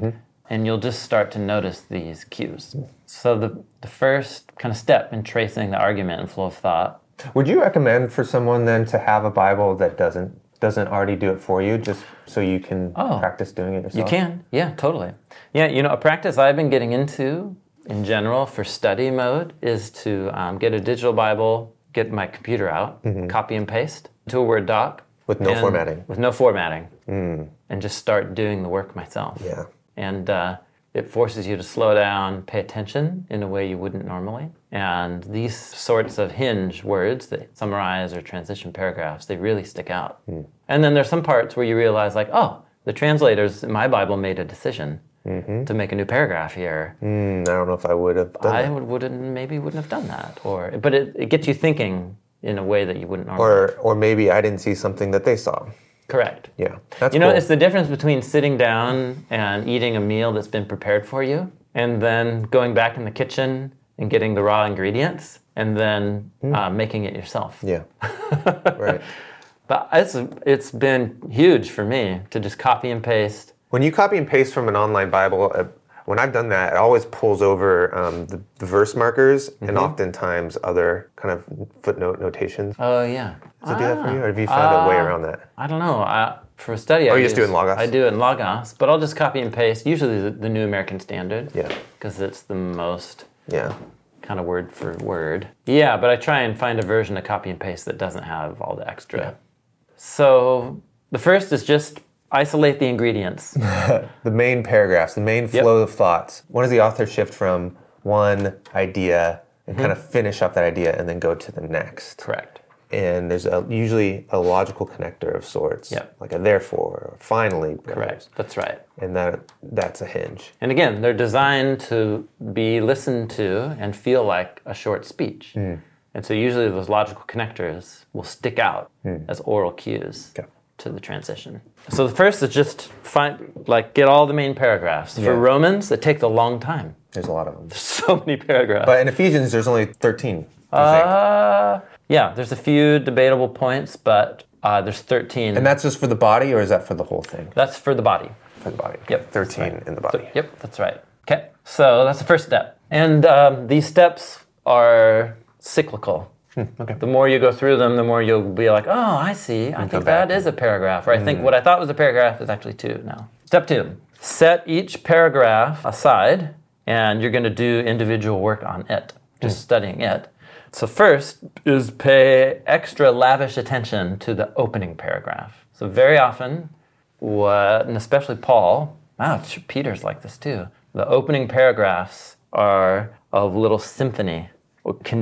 Speaker 1: And you'll just start to notice these cues. So the first kind of step in tracing the argument and flow of thought.
Speaker 2: Would you recommend for someone then to have a Bible that doesn't already do it for you, just so you can practice doing it yourself?
Speaker 1: You can, yeah, totally. Yeah, a practice I've been getting into in general for study mode is to get a digital Bible, get my computer out, copy and paste to a Word doc.
Speaker 2: With no formatting.
Speaker 1: With no formatting. And just start doing the work myself.
Speaker 2: Yeah.
Speaker 1: And it forces you to slow down, pay attention in a way you wouldn't normally. And these sorts of hinge words that summarize or transition paragraphs, they really stick out. And then there's some parts where you realize like, the translators in my Bible made a decision to make a new paragraph here.
Speaker 2: I don't know if I would have done that.
Speaker 1: I wouldn't have done that. But it gets you thinking in a way that you wouldn't normally.
Speaker 2: Or maybe I didn't see something that they saw.
Speaker 1: Correct.
Speaker 2: Yeah, that's
Speaker 1: cool. It's the difference between sitting down and eating a meal that's been prepared for you, and then going back in the kitchen and getting the raw ingredients, and then making it yourself.
Speaker 2: Yeah, right.
Speaker 1: But it's been huge for me to just copy and paste.
Speaker 2: When you copy and paste from an online Bible, when I've done that, it always pulls over the verse markers and oftentimes other kind of footnote notations.
Speaker 1: Oh, yeah.
Speaker 2: Does it do that for you, or have you found a way around that?
Speaker 1: I don't know. For a study,
Speaker 2: you just do it in Logos?
Speaker 1: I do it in Logos, but I'll just copy and paste, usually the New American Standard.
Speaker 2: Yeah.
Speaker 1: Because it's the most kind of word for word. Yeah, but I try and find a version of copy and paste that doesn't have all the extra. Yeah. So the first is just isolate the ingredients.
Speaker 2: The main paragraphs, the main flow of thoughts. When does the author shift from one idea and kind of finish up that idea and then go to the next?
Speaker 1: Correct.
Speaker 2: And there's usually a logical connector of sorts, like a therefore, or finally.
Speaker 1: Correct, that's right.
Speaker 2: And that's a hinge.
Speaker 1: And again, they're designed to be listened to and feel like a short speech. And so usually those logical connectors will stick out as oral cues to the transition. So the first is just get all the main paragraphs. For Romans, it takes a long time.
Speaker 2: There's a lot of them.
Speaker 1: There's so many paragraphs.
Speaker 2: But in Ephesians, there's only 13.
Speaker 1: Yeah, there's a few debatable points, but there's 13.
Speaker 2: And that's just for the body, or is that for the whole thing?
Speaker 1: That's for the body.
Speaker 2: For the body.
Speaker 1: Yep.
Speaker 2: 13 in the body.
Speaker 1: Yep, that's right. Okay, so that's the first step. And these steps are cyclical.
Speaker 2: Okay.
Speaker 1: The more you go through them, the more you'll be like, oh, I see. I think that is a paragraph. Or I think what I thought was a paragraph is actually 2 now. Step 2, set each paragraph aside, and you're going to do individual work on it, just studying it. So first is pay extra lavish attention to the opening paragraph. So very often, and especially Paul, Peter's like this too, the opening paragraphs are a little symphony,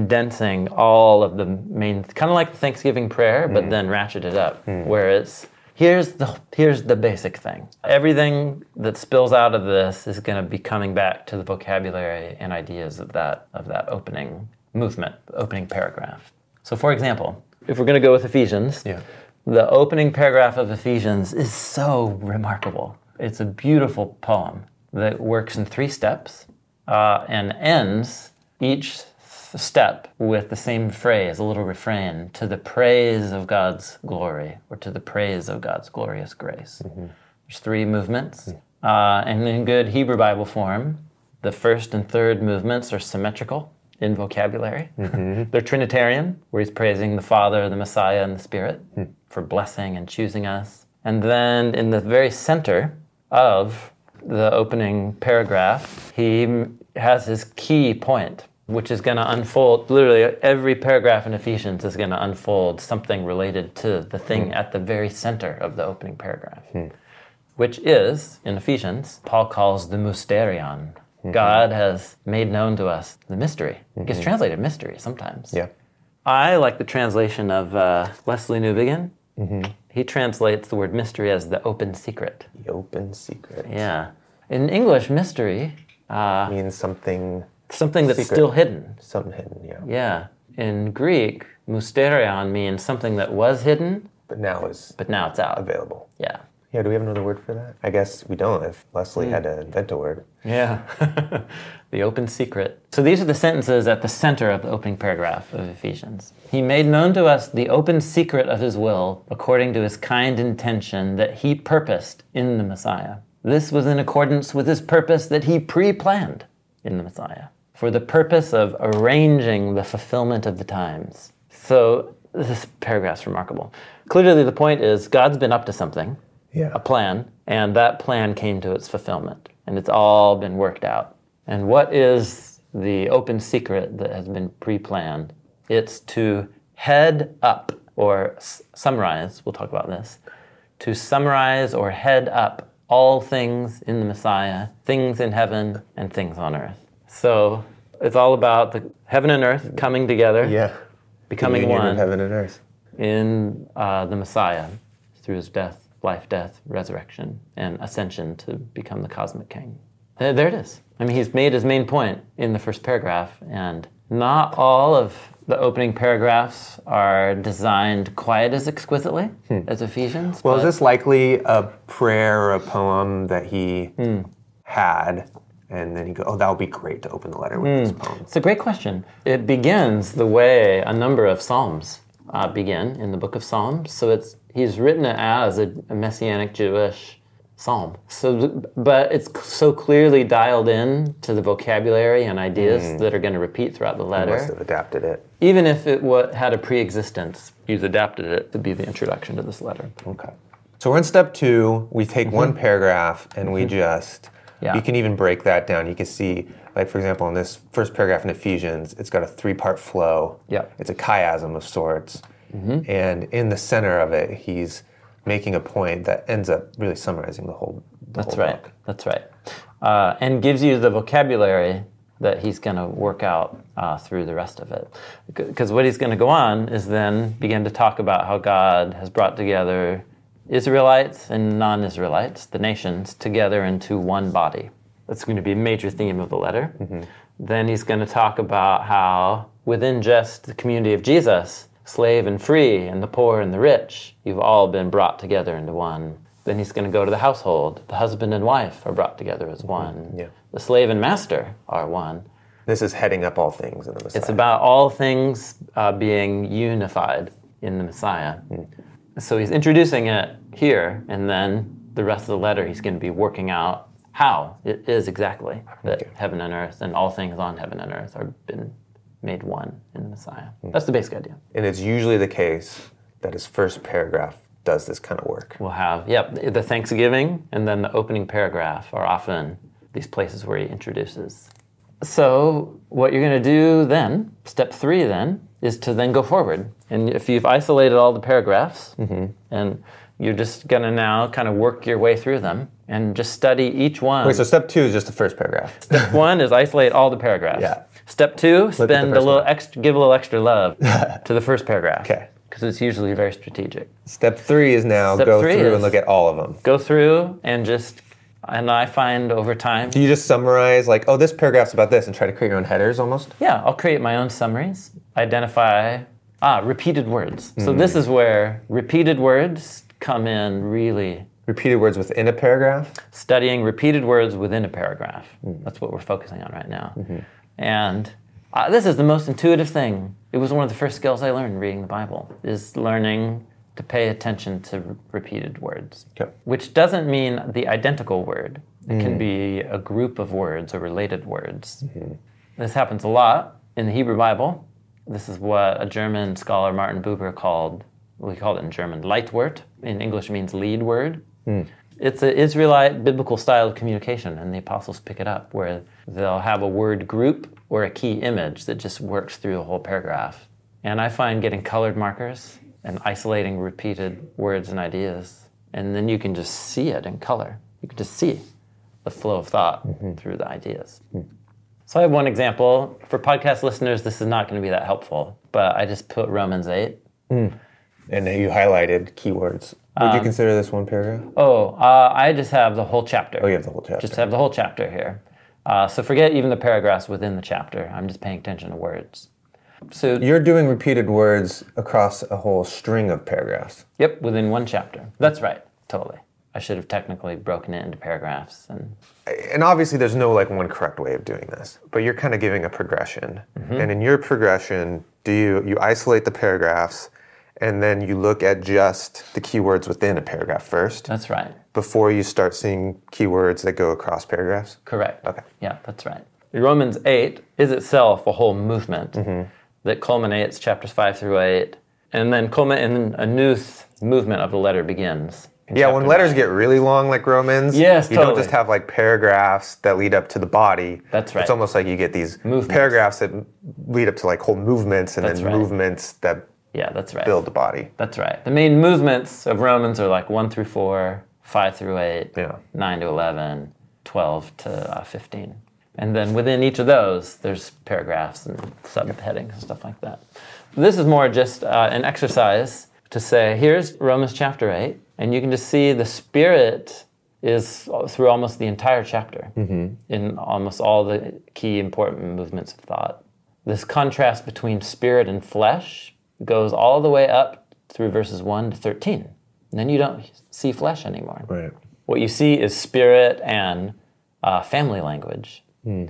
Speaker 1: condensing all of the main, kind of like the Thanksgiving prayer, but then ratcheted up, where here's the basic thing. Everything that spills out of this is going to be coming back to the vocabulary and ideas of that opening movement, opening paragraph. So for example, if we're going to go with Ephesians, the opening paragraph of Ephesians is so remarkable. It's a beautiful poem that works in 3 steps and ends each step with the same phrase, a little refrain, to the praise of God's glory, or to the praise of God's glorious grace. There's 3 movements. And in good Hebrew Bible form, the first and third movements are symmetrical in vocabulary. They're Trinitarian, where he's praising the Father, the Messiah, and the Spirit for blessing and choosing us. And then in the very center of the opening paragraph, he has his key point, which is going to unfold. Literally every paragraph in Ephesians is going to unfold something related to the thing at the very center of the opening paragraph, which is, in Ephesians, Paul calls the mysterion. God has made known to us the mystery. It gets translated mystery sometimes.
Speaker 2: Yeah.
Speaker 1: I like the translation of Leslie Newbigin. He translates the word mystery as the open secret.
Speaker 2: The open secret.
Speaker 1: Yeah. In English, mystery
Speaker 2: means something
Speaker 1: that's
Speaker 2: secret.
Speaker 1: still hidden.
Speaker 2: Something hidden, yeah.
Speaker 1: Yeah. In Greek, mysterion means something that was hidden,
Speaker 2: but now it's
Speaker 1: out.
Speaker 2: Available.
Speaker 1: Yeah.
Speaker 2: Yeah, do we have another word for that? I guess we don't if Leslie had to invent a word.
Speaker 1: Yeah. The open secret. So these are the sentences at the center of the opening paragraph of Ephesians. He made known to us the open secret of his will according to his kind intention that he purposed in the Messiah. This was in accordance with his purpose that he pre-planned in the Messiah, for the purpose of arranging the fulfillment of the times. So this paragraph's remarkable. Clearly the point is God's been up to something, a plan, and that plan came to its fulfillment, and it's all been worked out. And what is the open secret that has been pre-planned? It's to head up, or summarize, we'll talk about this, to summarize or head up all things in the Messiah, things in heaven and things on earth. So it's all about the heaven and earth coming together, becoming one
Speaker 2: of heaven and earth
Speaker 1: in the Messiah through his death, life, death, resurrection, and ascension to become the cosmic king. There it is. I mean, he's made his main point in the first paragraph, and not all of the opening paragraphs are designed quite as exquisitely as Ephesians.
Speaker 2: Well, is this likely a prayer or a poem that he had, and then he go, that would be great to open the letter with this poem?
Speaker 1: It's a great question. It begins the way a number of Psalms begin in the book of Psalms. So he's written it as a Messianic Jewish psalm. But it's so clearly dialed in to the vocabulary and ideas that are going to repeat throughout the letter.
Speaker 2: He must have adapted it.
Speaker 1: Even if it had a pre-existence, he's adapted it to be the introduction to this letter.
Speaker 2: Okay. So we're in step 2. We take one paragraph and we just, you can even break that down. You can see, like for example, in this first paragraph in Ephesians, it's got a 3-part flow.
Speaker 1: Yeah.
Speaker 2: It's a chiasm of sorts. And in the center of it, he's making a point that ends up really summarizing the whole book.
Speaker 1: That's right. And gives you the vocabulary that he's going to work out through the rest of it. Because what he's going to go on is then begin to talk about how God has brought together Israelites and non-Israelites, the nations, together into one body. That's going to be a major theme of the letter. Then he's going to talk about how within just the community of Jesus, slave and free, and the poor and the rich, you've all been brought together into one. Then he's going to go to the household. The husband and wife are brought together as one. The slave and master are one.
Speaker 2: This is heading up all things in the Messiah.
Speaker 1: It's about all things being unified in the Messiah. So he's introducing it here, and then the rest of the letter he's going to be working out how it is exactly that heaven and earth and all things on heaven and earth are been made one in the Messiah. That's the basic idea.
Speaker 2: And it's usually the case that his first paragraph does this kind of work.
Speaker 1: We'll have, the Thanksgiving and then the opening paragraph are often these places where he introduces. So what you're going to do then, step 3 then, is to then go forward. And if you've isolated all the paragraphs, and you're just going to now kind of work your way through them and just study each one.
Speaker 2: Wait, so step 2 is just the first paragraph.
Speaker 1: Step 1 is isolate all the paragraphs. Step 2, give a little extra love to the first paragraph.
Speaker 2: Okay.
Speaker 1: because it's usually very strategic.
Speaker 2: Step 3 is now go through and look at all of them.
Speaker 1: Go through and I find over time...
Speaker 2: Do you just summarize, like, oh, this paragraph's about this, and try to create your own headers almost?
Speaker 1: Yeah, I'll create my own summaries, identify repeated words. So this is where repeated words come in really...
Speaker 2: Repeated words within a paragraph?
Speaker 1: Studying repeated words within a paragraph. That's what we're focusing on right now. And this is the most intuitive thing. It was one of the first skills I learned reading the Bible, is learning to pay attention to repeated words, which doesn't mean the identical word. It can be a group of words or related words. This happens a lot in the Hebrew Bible. This is what a German scholar, Martin Buber, we call it in German, Leitwort. In English means lead word. It's an Israelite biblical style of communication, and the apostles pick it up, where they'll have a word group or a key image that just works through the whole paragraph. And I find getting colored markers and isolating repeated words and ideas, and then you can just see it in color. You can just see the flow of thought through the ideas. So I have one example. For podcast listeners, this is not going to be that helpful, but I just put Romans 8.
Speaker 2: And you highlighted keywords. Would you consider this one paragraph?
Speaker 1: I just have the whole chapter.
Speaker 2: Oh, you have the whole chapter.
Speaker 1: Just have the whole chapter here. So forget even the paragraphs within the chapter. I'm just paying attention to words. So
Speaker 2: you're doing repeated words across a whole string of paragraphs.
Speaker 1: Yep, within one chapter. That's right, totally. I should have technically broken it into paragraphs.
Speaker 2: And obviously there's no one correct way of doing this, but you're kind of giving a progression. And in your progression, you isolate the paragraphs, and then you look at just the keywords within a paragraph first?
Speaker 1: That's right.
Speaker 2: Before you start seeing keywords that go across paragraphs?
Speaker 1: Correct.
Speaker 2: Okay.
Speaker 1: Yeah, that's right. Romans 8 is itself a whole movement that culminates chapters 5 through 8, and then a new movement of the letter begins.
Speaker 2: Yeah, when letters get really long like Romans, you don't just have paragraphs that lead up to the body.
Speaker 1: That's right.
Speaker 2: It's almost like you get these paragraphs that lead up to whole movements, and then movements that build the body.
Speaker 1: That's right. The main movements of Romans are 1 through 4, 5 through 8, 9 to 11, 12 to 15. And then within each of those, there's paragraphs and subheadings and stuff like that. This is more just an exercise to say, here's Romans chapter 8, and you can just see the Spirit is through almost the entire chapter in almost all the key important movements of thought. This contrast between spirit and flesh goes all the way up through verses 1 to 13. And then you don't see flesh anymore.
Speaker 2: Right.
Speaker 1: What you see is spirit and family language.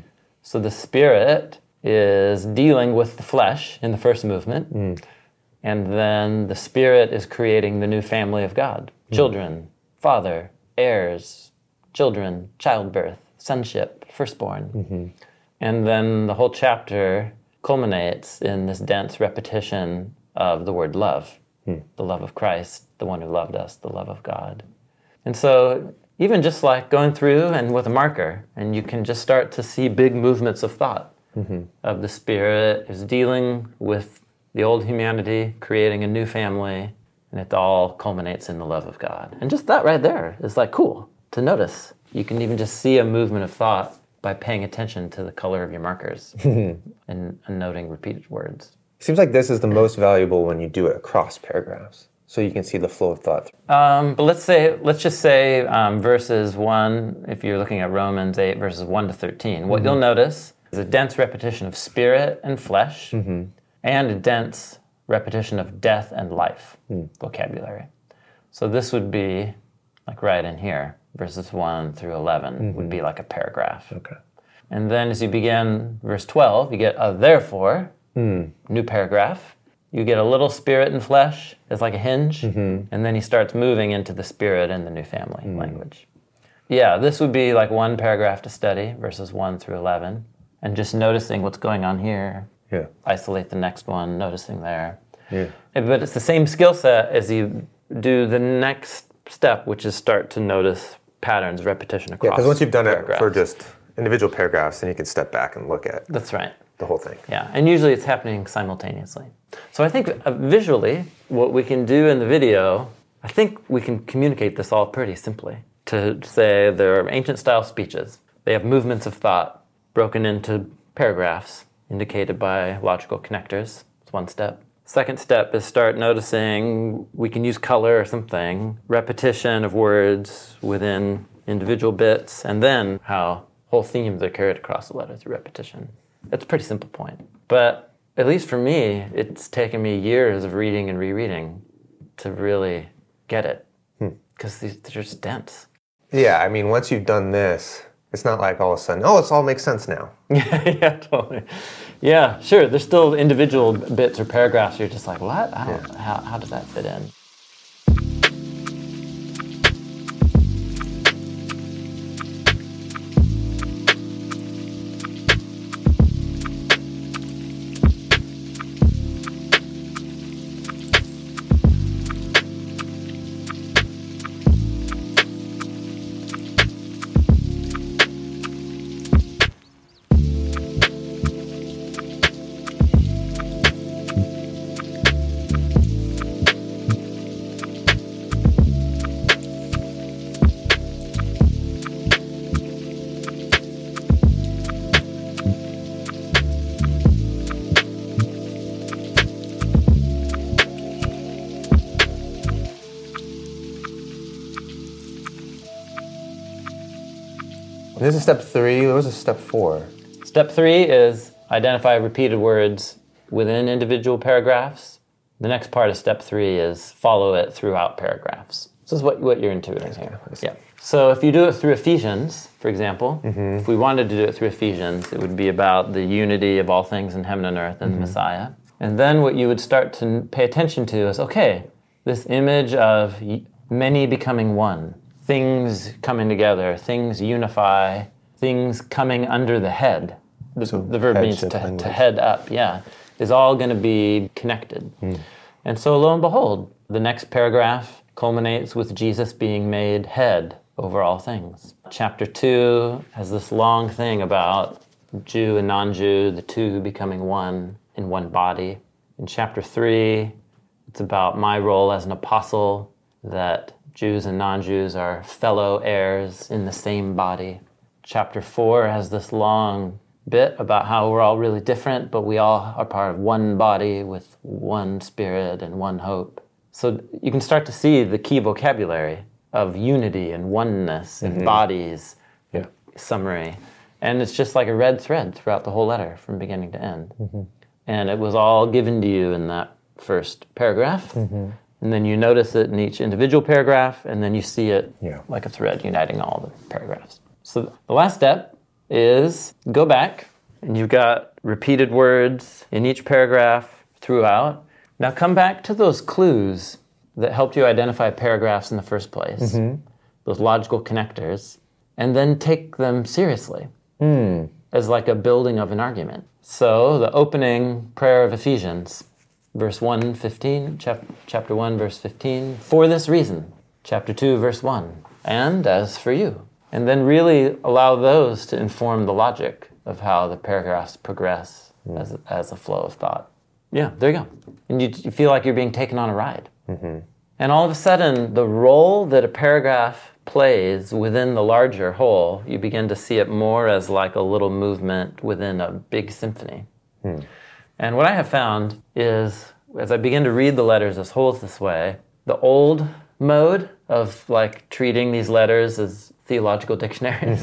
Speaker 1: So the Spirit is dealing with the flesh in the first movement, and then the Spirit is creating the new family of God. Children, father, heirs, children, childbirth, sonship, firstborn. And then the whole chapter culminates in this dense repetition of the word love. The love of Christ, the one who loved us, the love of God. And so even just going through and with a marker, and you can just start to see big movements of thought of the Spirit is dealing with the old humanity, creating a new family, and it all culminates in the love of God. And just that right there is cool to notice. You can even just see a movement of thought by paying attention to the color of your markers and noting repeated words.
Speaker 2: Seems like this is the most valuable when you do it across paragraphs, so you can see the flow of thought.
Speaker 1: But let's just say verses 1, if you're looking at Romans 8, verses 1 to 13, what you'll notice is a dense repetition of spirit and flesh, and a dense repetition of death and life vocabulary. So this would be right in here, verses 1 through 11 would be a paragraph.
Speaker 2: Okay.
Speaker 1: And then as you begin verse 12, you get a therefore, new paragraph. You get a little spirit and flesh as a hinge, and then he starts moving into the spirit and the new family language. Yeah, this would be one paragraph to study, verses 1 through 11, and just noticing what's going on here.
Speaker 2: Yeah.
Speaker 1: Isolate the next one, noticing there.
Speaker 2: Yeah.
Speaker 1: But it's the same skill set as you do the next step, which is start to notice patterns, repetition across.
Speaker 2: Yeah, because once you've done
Speaker 1: paragraphs.
Speaker 2: it for just individual paragraphs, then you can step back and look at
Speaker 1: That's right.
Speaker 2: the whole thing.
Speaker 1: Yeah, and usually it's happening simultaneously. So I think visually, what we can do in the video, I think we can communicate this all pretty simply. To say there are ancient style speeches. They have movements of thought broken into paragraphs indicated by logical connectors. It's one step. Second step is start noticing we can use color or something, repetition of words within individual bits, and then how whole themes are carried across the letter through repetition. It's a pretty simple point. But at least for me, it's taken me years of reading and rereading to really get it, because they're just dense.
Speaker 2: Yeah, I mean, once you've done this, it's not like all of a sudden, oh, it all makes sense now.
Speaker 1: Yeah, totally. Yeah, sure. There's still individual bits or paragraphs you're just like, what? How does that fit in?
Speaker 2: This is step 3. What was step 4?
Speaker 1: Step 3 is identify repeated words within individual paragraphs. The next part of step 3 is follow it throughout paragraphs. This is what you're intuiting here. Yeah. So if you do it through Ephesians, for example, if we wanted to do it through Ephesians, it would be about the unity of all things in heaven and earth and the Messiah. And then what you would start to pay attention to is, okay, this image of many becoming one. Things coming together, things unify, things coming under the head. The verb means to head up, is all going to be connected. And so lo and behold, the next paragraph culminates with Jesus being made head over all things. Chapter 2 has this long thing about Jew and non-Jew, the two becoming one in one body. In chapter 3, it's about my role as an apostle, that Jews and non-Jews are fellow heirs in the same body. Chapter 4 has this long bit about how we're all really different, but we all are part of one body with one spirit and one hope. So you can start to see the key vocabulary of unity and oneness and bodies summary. And it's just like a red thread throughout the whole letter from beginning to end. And it was all given to you in that first paragraph. And then you notice it in each individual paragraph, and then you see it like a thread uniting all the paragraphs. So the last step is go back, and you've got repeated words in each paragraph throughout. Now come back to those clues that helped you identify paragraphs in the first place, those logical connectors, and then take them seriously as like a building of an argument. So the opening prayer of Ephesians, verse 1, 15, chapter 1, verse 15, for this reason, chapter 2, verse 1, and as for you. And then really allow those to inform the logic of how the paragraphs progress as a flow of thought. Yeah, there you go. And you feel like you're being taken on a ride. And all of a sudden, the role that a paragraph plays within the larger whole, you begin to see it more as like a little movement within a big symphony. And what I have found is, as I begin to read the letters as wholes this way, the old mode of like treating these letters as theological dictionaries,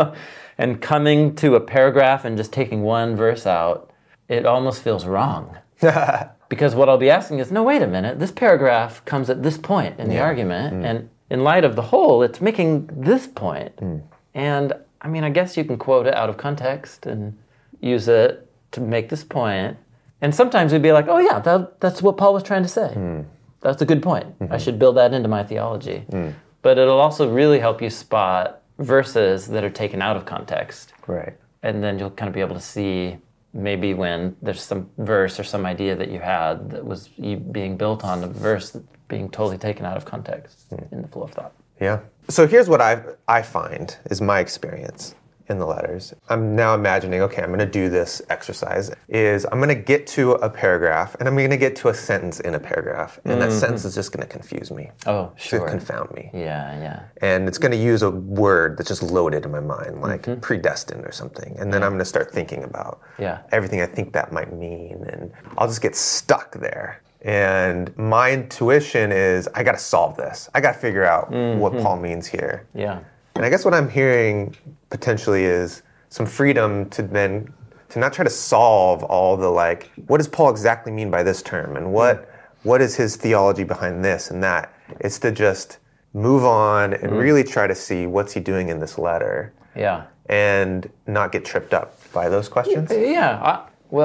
Speaker 1: and coming to a paragraph and just taking one verse out, it almost feels wrong. Because what I'll be asking is, no, wait a minute, this paragraph comes at this point in the argument, and in light of the whole, it's making this point. And I mean, I guess you can quote it out of context and use it to make this point. And sometimes we'd be like, oh yeah, that's what Paul was trying to say. That's a good point. I should build that into my theology. But it'll also really help you spot verses that are taken out of context.
Speaker 2: Right.
Speaker 1: And then you'll kind of be able to see maybe when there's some verse or some idea that you had that was being built on a verse that's being totally taken out of context in the flow of thought.
Speaker 2: Yeah. So here's what I find is my experience in the letters. I'm now imagining, okay, I'm going to do this exercise, is I'm going to get to a paragraph, and I'm going to get to a sentence in a paragraph, and that sentence is just going to confuse me.
Speaker 1: Oh, sure.
Speaker 2: It's going to confound me.
Speaker 1: Yeah.
Speaker 2: And it's going to use a word that's just loaded in my mind, like predestined or something. And then I'm going to start thinking about everything I think that might mean, and I'll just get stuck there. And my intuition is, I got to solve this. I got to figure out what Paul means here.
Speaker 1: Yeah.
Speaker 2: And I guess what I'm hearing potentially is some freedom to not try to solve all the like, what does Paul exactly mean by this term? And what is his theology behind this and that? It's to just move on and really try to see what's he doing in this letter.
Speaker 1: Yeah.
Speaker 2: And not get tripped up by those questions.
Speaker 1: Yeah.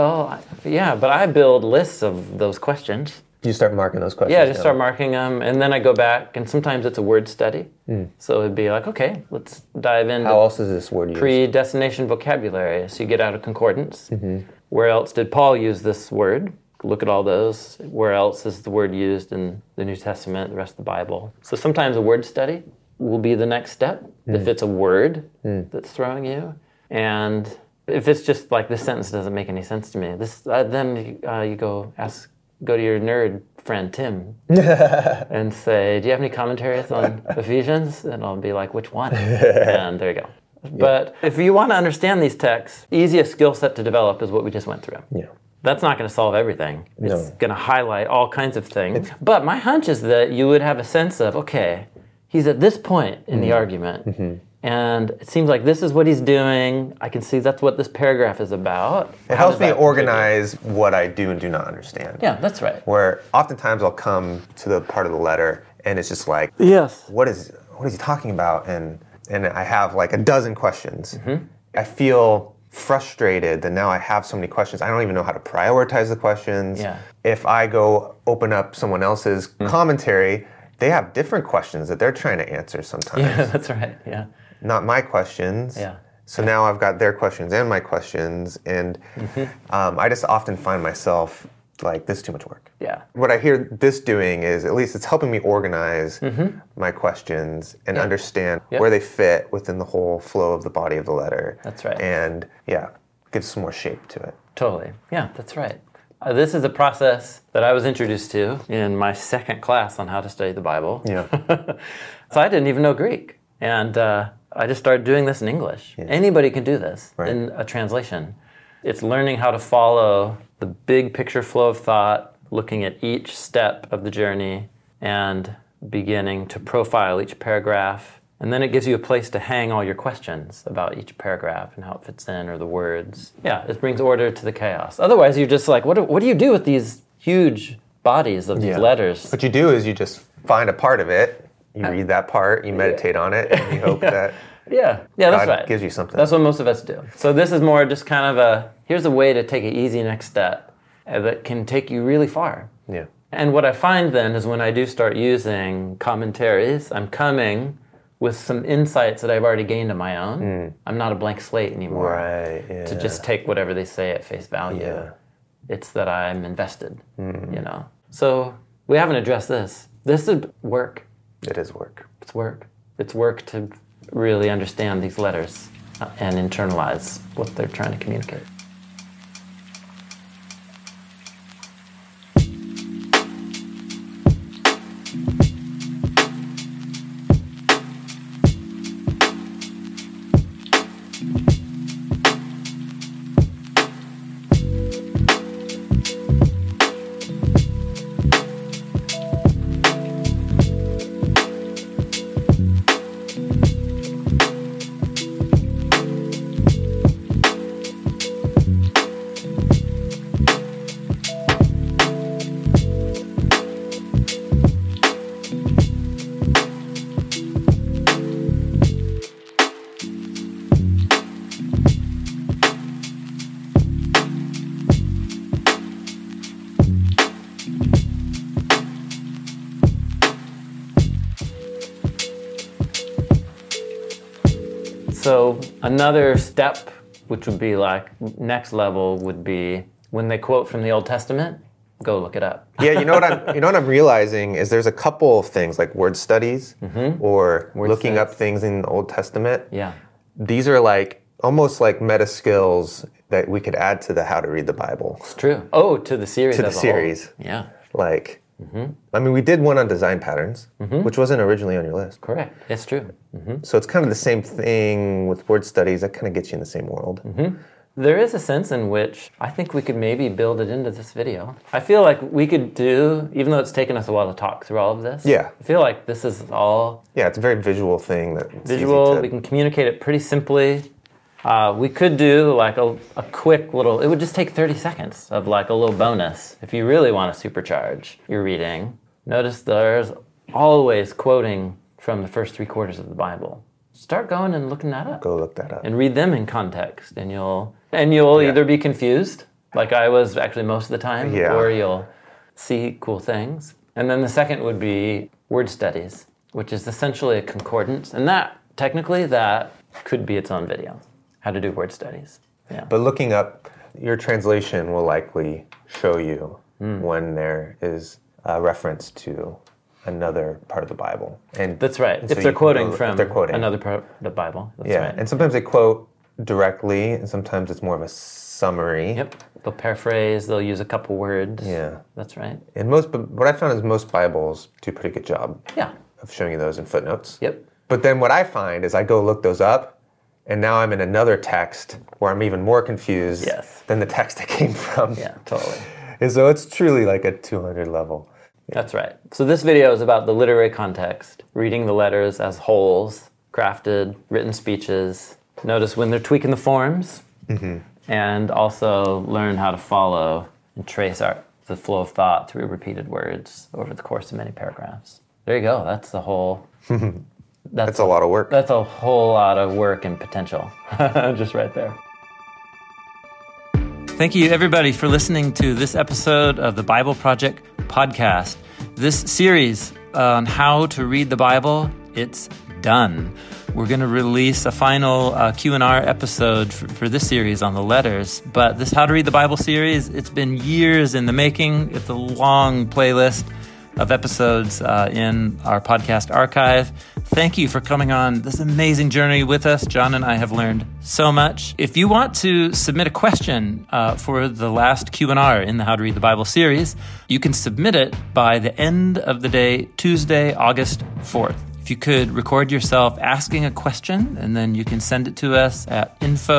Speaker 1: But I build lists of those questions.
Speaker 2: You start marking those questions.
Speaker 1: Yeah, just start marking them, and then I go back, and sometimes it's a word study. So it'd be like, okay, let's dive into
Speaker 2: how else is this word used?
Speaker 1: Predestination vocabulary. So you get out a concordance. Where else did Paul use this word? Look at all those. Where else is the word used in the New Testament, the rest of the Bible? So sometimes a word study will be the next step, if it's a word that's throwing you. And if it's just like, this sentence doesn't make any sense to me, then you go to your nerd friend Tim and say, do you have any commentaries on Ephesians? And I'll be like, which one? And there you go. But if you want to understand these texts, easiest skill set to develop is what we just went through.
Speaker 2: Yeah.
Speaker 1: That's not going to solve everything. It's going to highlight all kinds of things. But my hunch is that you would have a sense of, okay, he's at this point in the argument. And it seems like this is what he's doing. I can see that's what this paragraph is about.
Speaker 2: It helps me organize what I do and do not understand.
Speaker 1: Yeah, that's right.
Speaker 2: Where oftentimes I'll come to the part of the letter and it's just like,
Speaker 1: yes,
Speaker 2: what is he talking about? And I have like a dozen questions. I feel frustrated that now I have so many questions. I don't even know how to prioritize the questions.
Speaker 1: Yeah.
Speaker 2: If I go open up someone else's commentary, they have different questions that they're trying to answer sometimes.
Speaker 1: Yeah, that's right. Yeah.
Speaker 2: Not my questions.
Speaker 1: Yeah.
Speaker 2: So now I've got their questions and my questions, and I just often find myself like, this is too much work.
Speaker 1: Yeah.
Speaker 2: What I hear this doing is, at least it's helping me organize my questions and understand where they fit within the whole flow of the body of the letter.
Speaker 1: That's right.
Speaker 2: And gives some more shape to it.
Speaker 1: Totally. Yeah, that's right. This is a process that I was introduced to in my second class on how to study the Bible.
Speaker 2: Yeah.
Speaker 1: So I didn't even know Greek. And I just started doing this in English. Yeah. Anybody can do this in a translation. It's learning how to follow the big picture flow of thought, looking at each step of the journey, and beginning to profile each paragraph. And then it gives you a place to hang all your questions about each paragraph and how it fits in, or the words. Yeah, it brings order to the chaos. Otherwise, you're just like, what do you do with these huge bodies of these letters?
Speaker 2: What you do is you just find a part of it, you read that part, you meditate on it, and you hope that
Speaker 1: that's
Speaker 2: God
Speaker 1: right.
Speaker 2: gives you something.
Speaker 1: That's what most of us do. So this is more just kind of here's a way to take an easy next step that can take you really far.
Speaker 2: Yeah.
Speaker 1: And what I find then is when I do start using commentaries, I'm coming with some insights that I've already gained on my own. I'm not a blank slate anymore.
Speaker 2: Right, yeah.
Speaker 1: To just take whatever they say at face value. Yeah. It's that I'm invested, So we haven't addressed this. This is work.
Speaker 2: It is work.
Speaker 1: It's work. It's work to really understand these letters and internalize what they're trying to communicate. So another step, which would be like next level, would be when they quote from the Old Testament, go look it up.
Speaker 2: Yeah, you know what I'm realizing is there's a couple of things like word studies or looking up things in the Old Testament.
Speaker 1: Yeah.
Speaker 2: These are like almost like meta skills that we could add to the How to Read the Bible.
Speaker 1: It's true. Oh, to the series.
Speaker 2: To the series.
Speaker 1: Yeah.
Speaker 2: Like, I mean, we did one on design patterns, which wasn't originally on your list.
Speaker 1: Correct. It's true.
Speaker 2: So it's kind of the same thing with word studies. That kind of gets you in the same world.
Speaker 1: There is a sense in which I think we could maybe build it into this video. I feel like we could do, even though it's taken us a while to talk through all of this.
Speaker 2: Yeah.
Speaker 1: I feel like this is all...
Speaker 2: Yeah, it's a very visual thing.
Speaker 1: Visual, we can communicate it pretty simply. We could do like a quick little, it would just take 30 seconds of like a little bonus if you really want to supercharge your reading. Notice there's always quoting from the first 3 quarters of the Bible. Start going and looking that up.
Speaker 2: Go look that up.
Speaker 1: And read them in context, and you'll either be confused, like I was actually most of the time, or you'll see cool things. And then the second would be word studies, which is essentially a concordance, and that could be its own video. How to do word studies. Yeah.
Speaker 2: But looking up, your translation will likely show you when there is a reference to another part of the Bible. And
Speaker 1: that's right. If they're quoting from another part of the Bible. That's right.
Speaker 2: And sometimes they quote directly, and sometimes it's more of a summary.
Speaker 1: Yep. They'll paraphrase, they'll use a couple words.
Speaker 2: Yeah.
Speaker 1: That's right.
Speaker 2: And what I found is most Bibles do a pretty good job of showing you those in footnotes.
Speaker 1: Yep.
Speaker 2: But then what I find is I go look those up, and now I'm in another text where I'm even more confused than the text I came from.
Speaker 1: Yeah, totally.
Speaker 2: And so it's truly like a 200 level.
Speaker 1: Yeah. That's right. So this video is about the literary context, reading the letters as wholes, crafted, written speeches. Notice when they're tweaking the forms, and also learn how to follow and trace the flow of thought through repeated words over the course of many paragraphs. There you go. That's the whole...
Speaker 2: That's a lot of work.
Speaker 1: That's a whole lot of work and potential. Just right there. Thank you, everybody, for listening to this episode of the Bible Project podcast. This series on how to read the Bible, it's done. We're going to release a final Q&R episode for this series on the letters. But this How to Read the Bible series, it's been years in the making. It's a long playlist of episodes in our podcast archive. Thank you for coming on this amazing journey with us. John and I have learned so much. If you want to submit a question for the last Q&R in the How to Read the Bible series, you can submit it by the end of the day, Tuesday, August 4th. If you could record yourself asking a question, and then you can send it to us at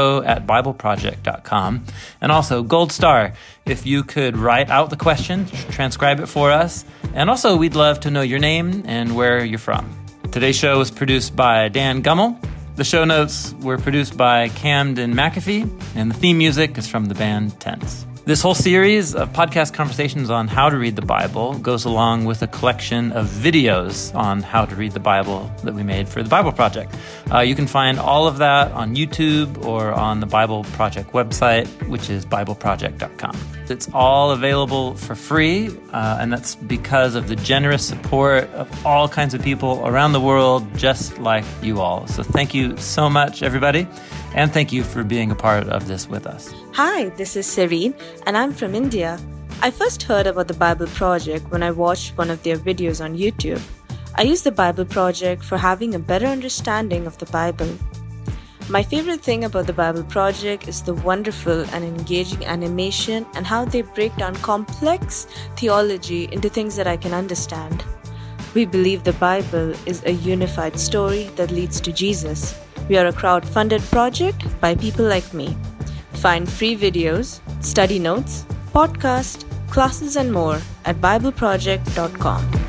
Speaker 1: info@bibleproject.com. And also, gold star, if you could write out the question, transcribe it for us. And also, we'd love to know your name and where you're from. Today's show was produced by Dan Gummel. The show notes were produced by Camden McAfee, and the theme music is from the band Tense. This whole series of podcast conversations on how to read the Bible goes along with a collection of videos on how to read the Bible that we made for the Bible Project. You can find all of that on YouTube or on the Bible Project website, which is bibleproject.com. It's all available for free, and that's because of the generous support of all kinds of people around the world, just like you all. So thank you so much, everybody. And thank you for being a part of this with us.
Speaker 3: Hi, this is Serene, and I'm from India. I first heard about the Bible Project when I watched one of their videos on YouTube. I use the Bible Project for having a better understanding of the Bible. My favorite thing about the Bible Project is the wonderful and engaging animation and how they break down complex theology into things that I can understand. We believe the Bible is a unified story that leads to Jesus. We are a crowd-funded project by people like me. Find free videos, study notes, podcasts, classes and more at bibleproject.com.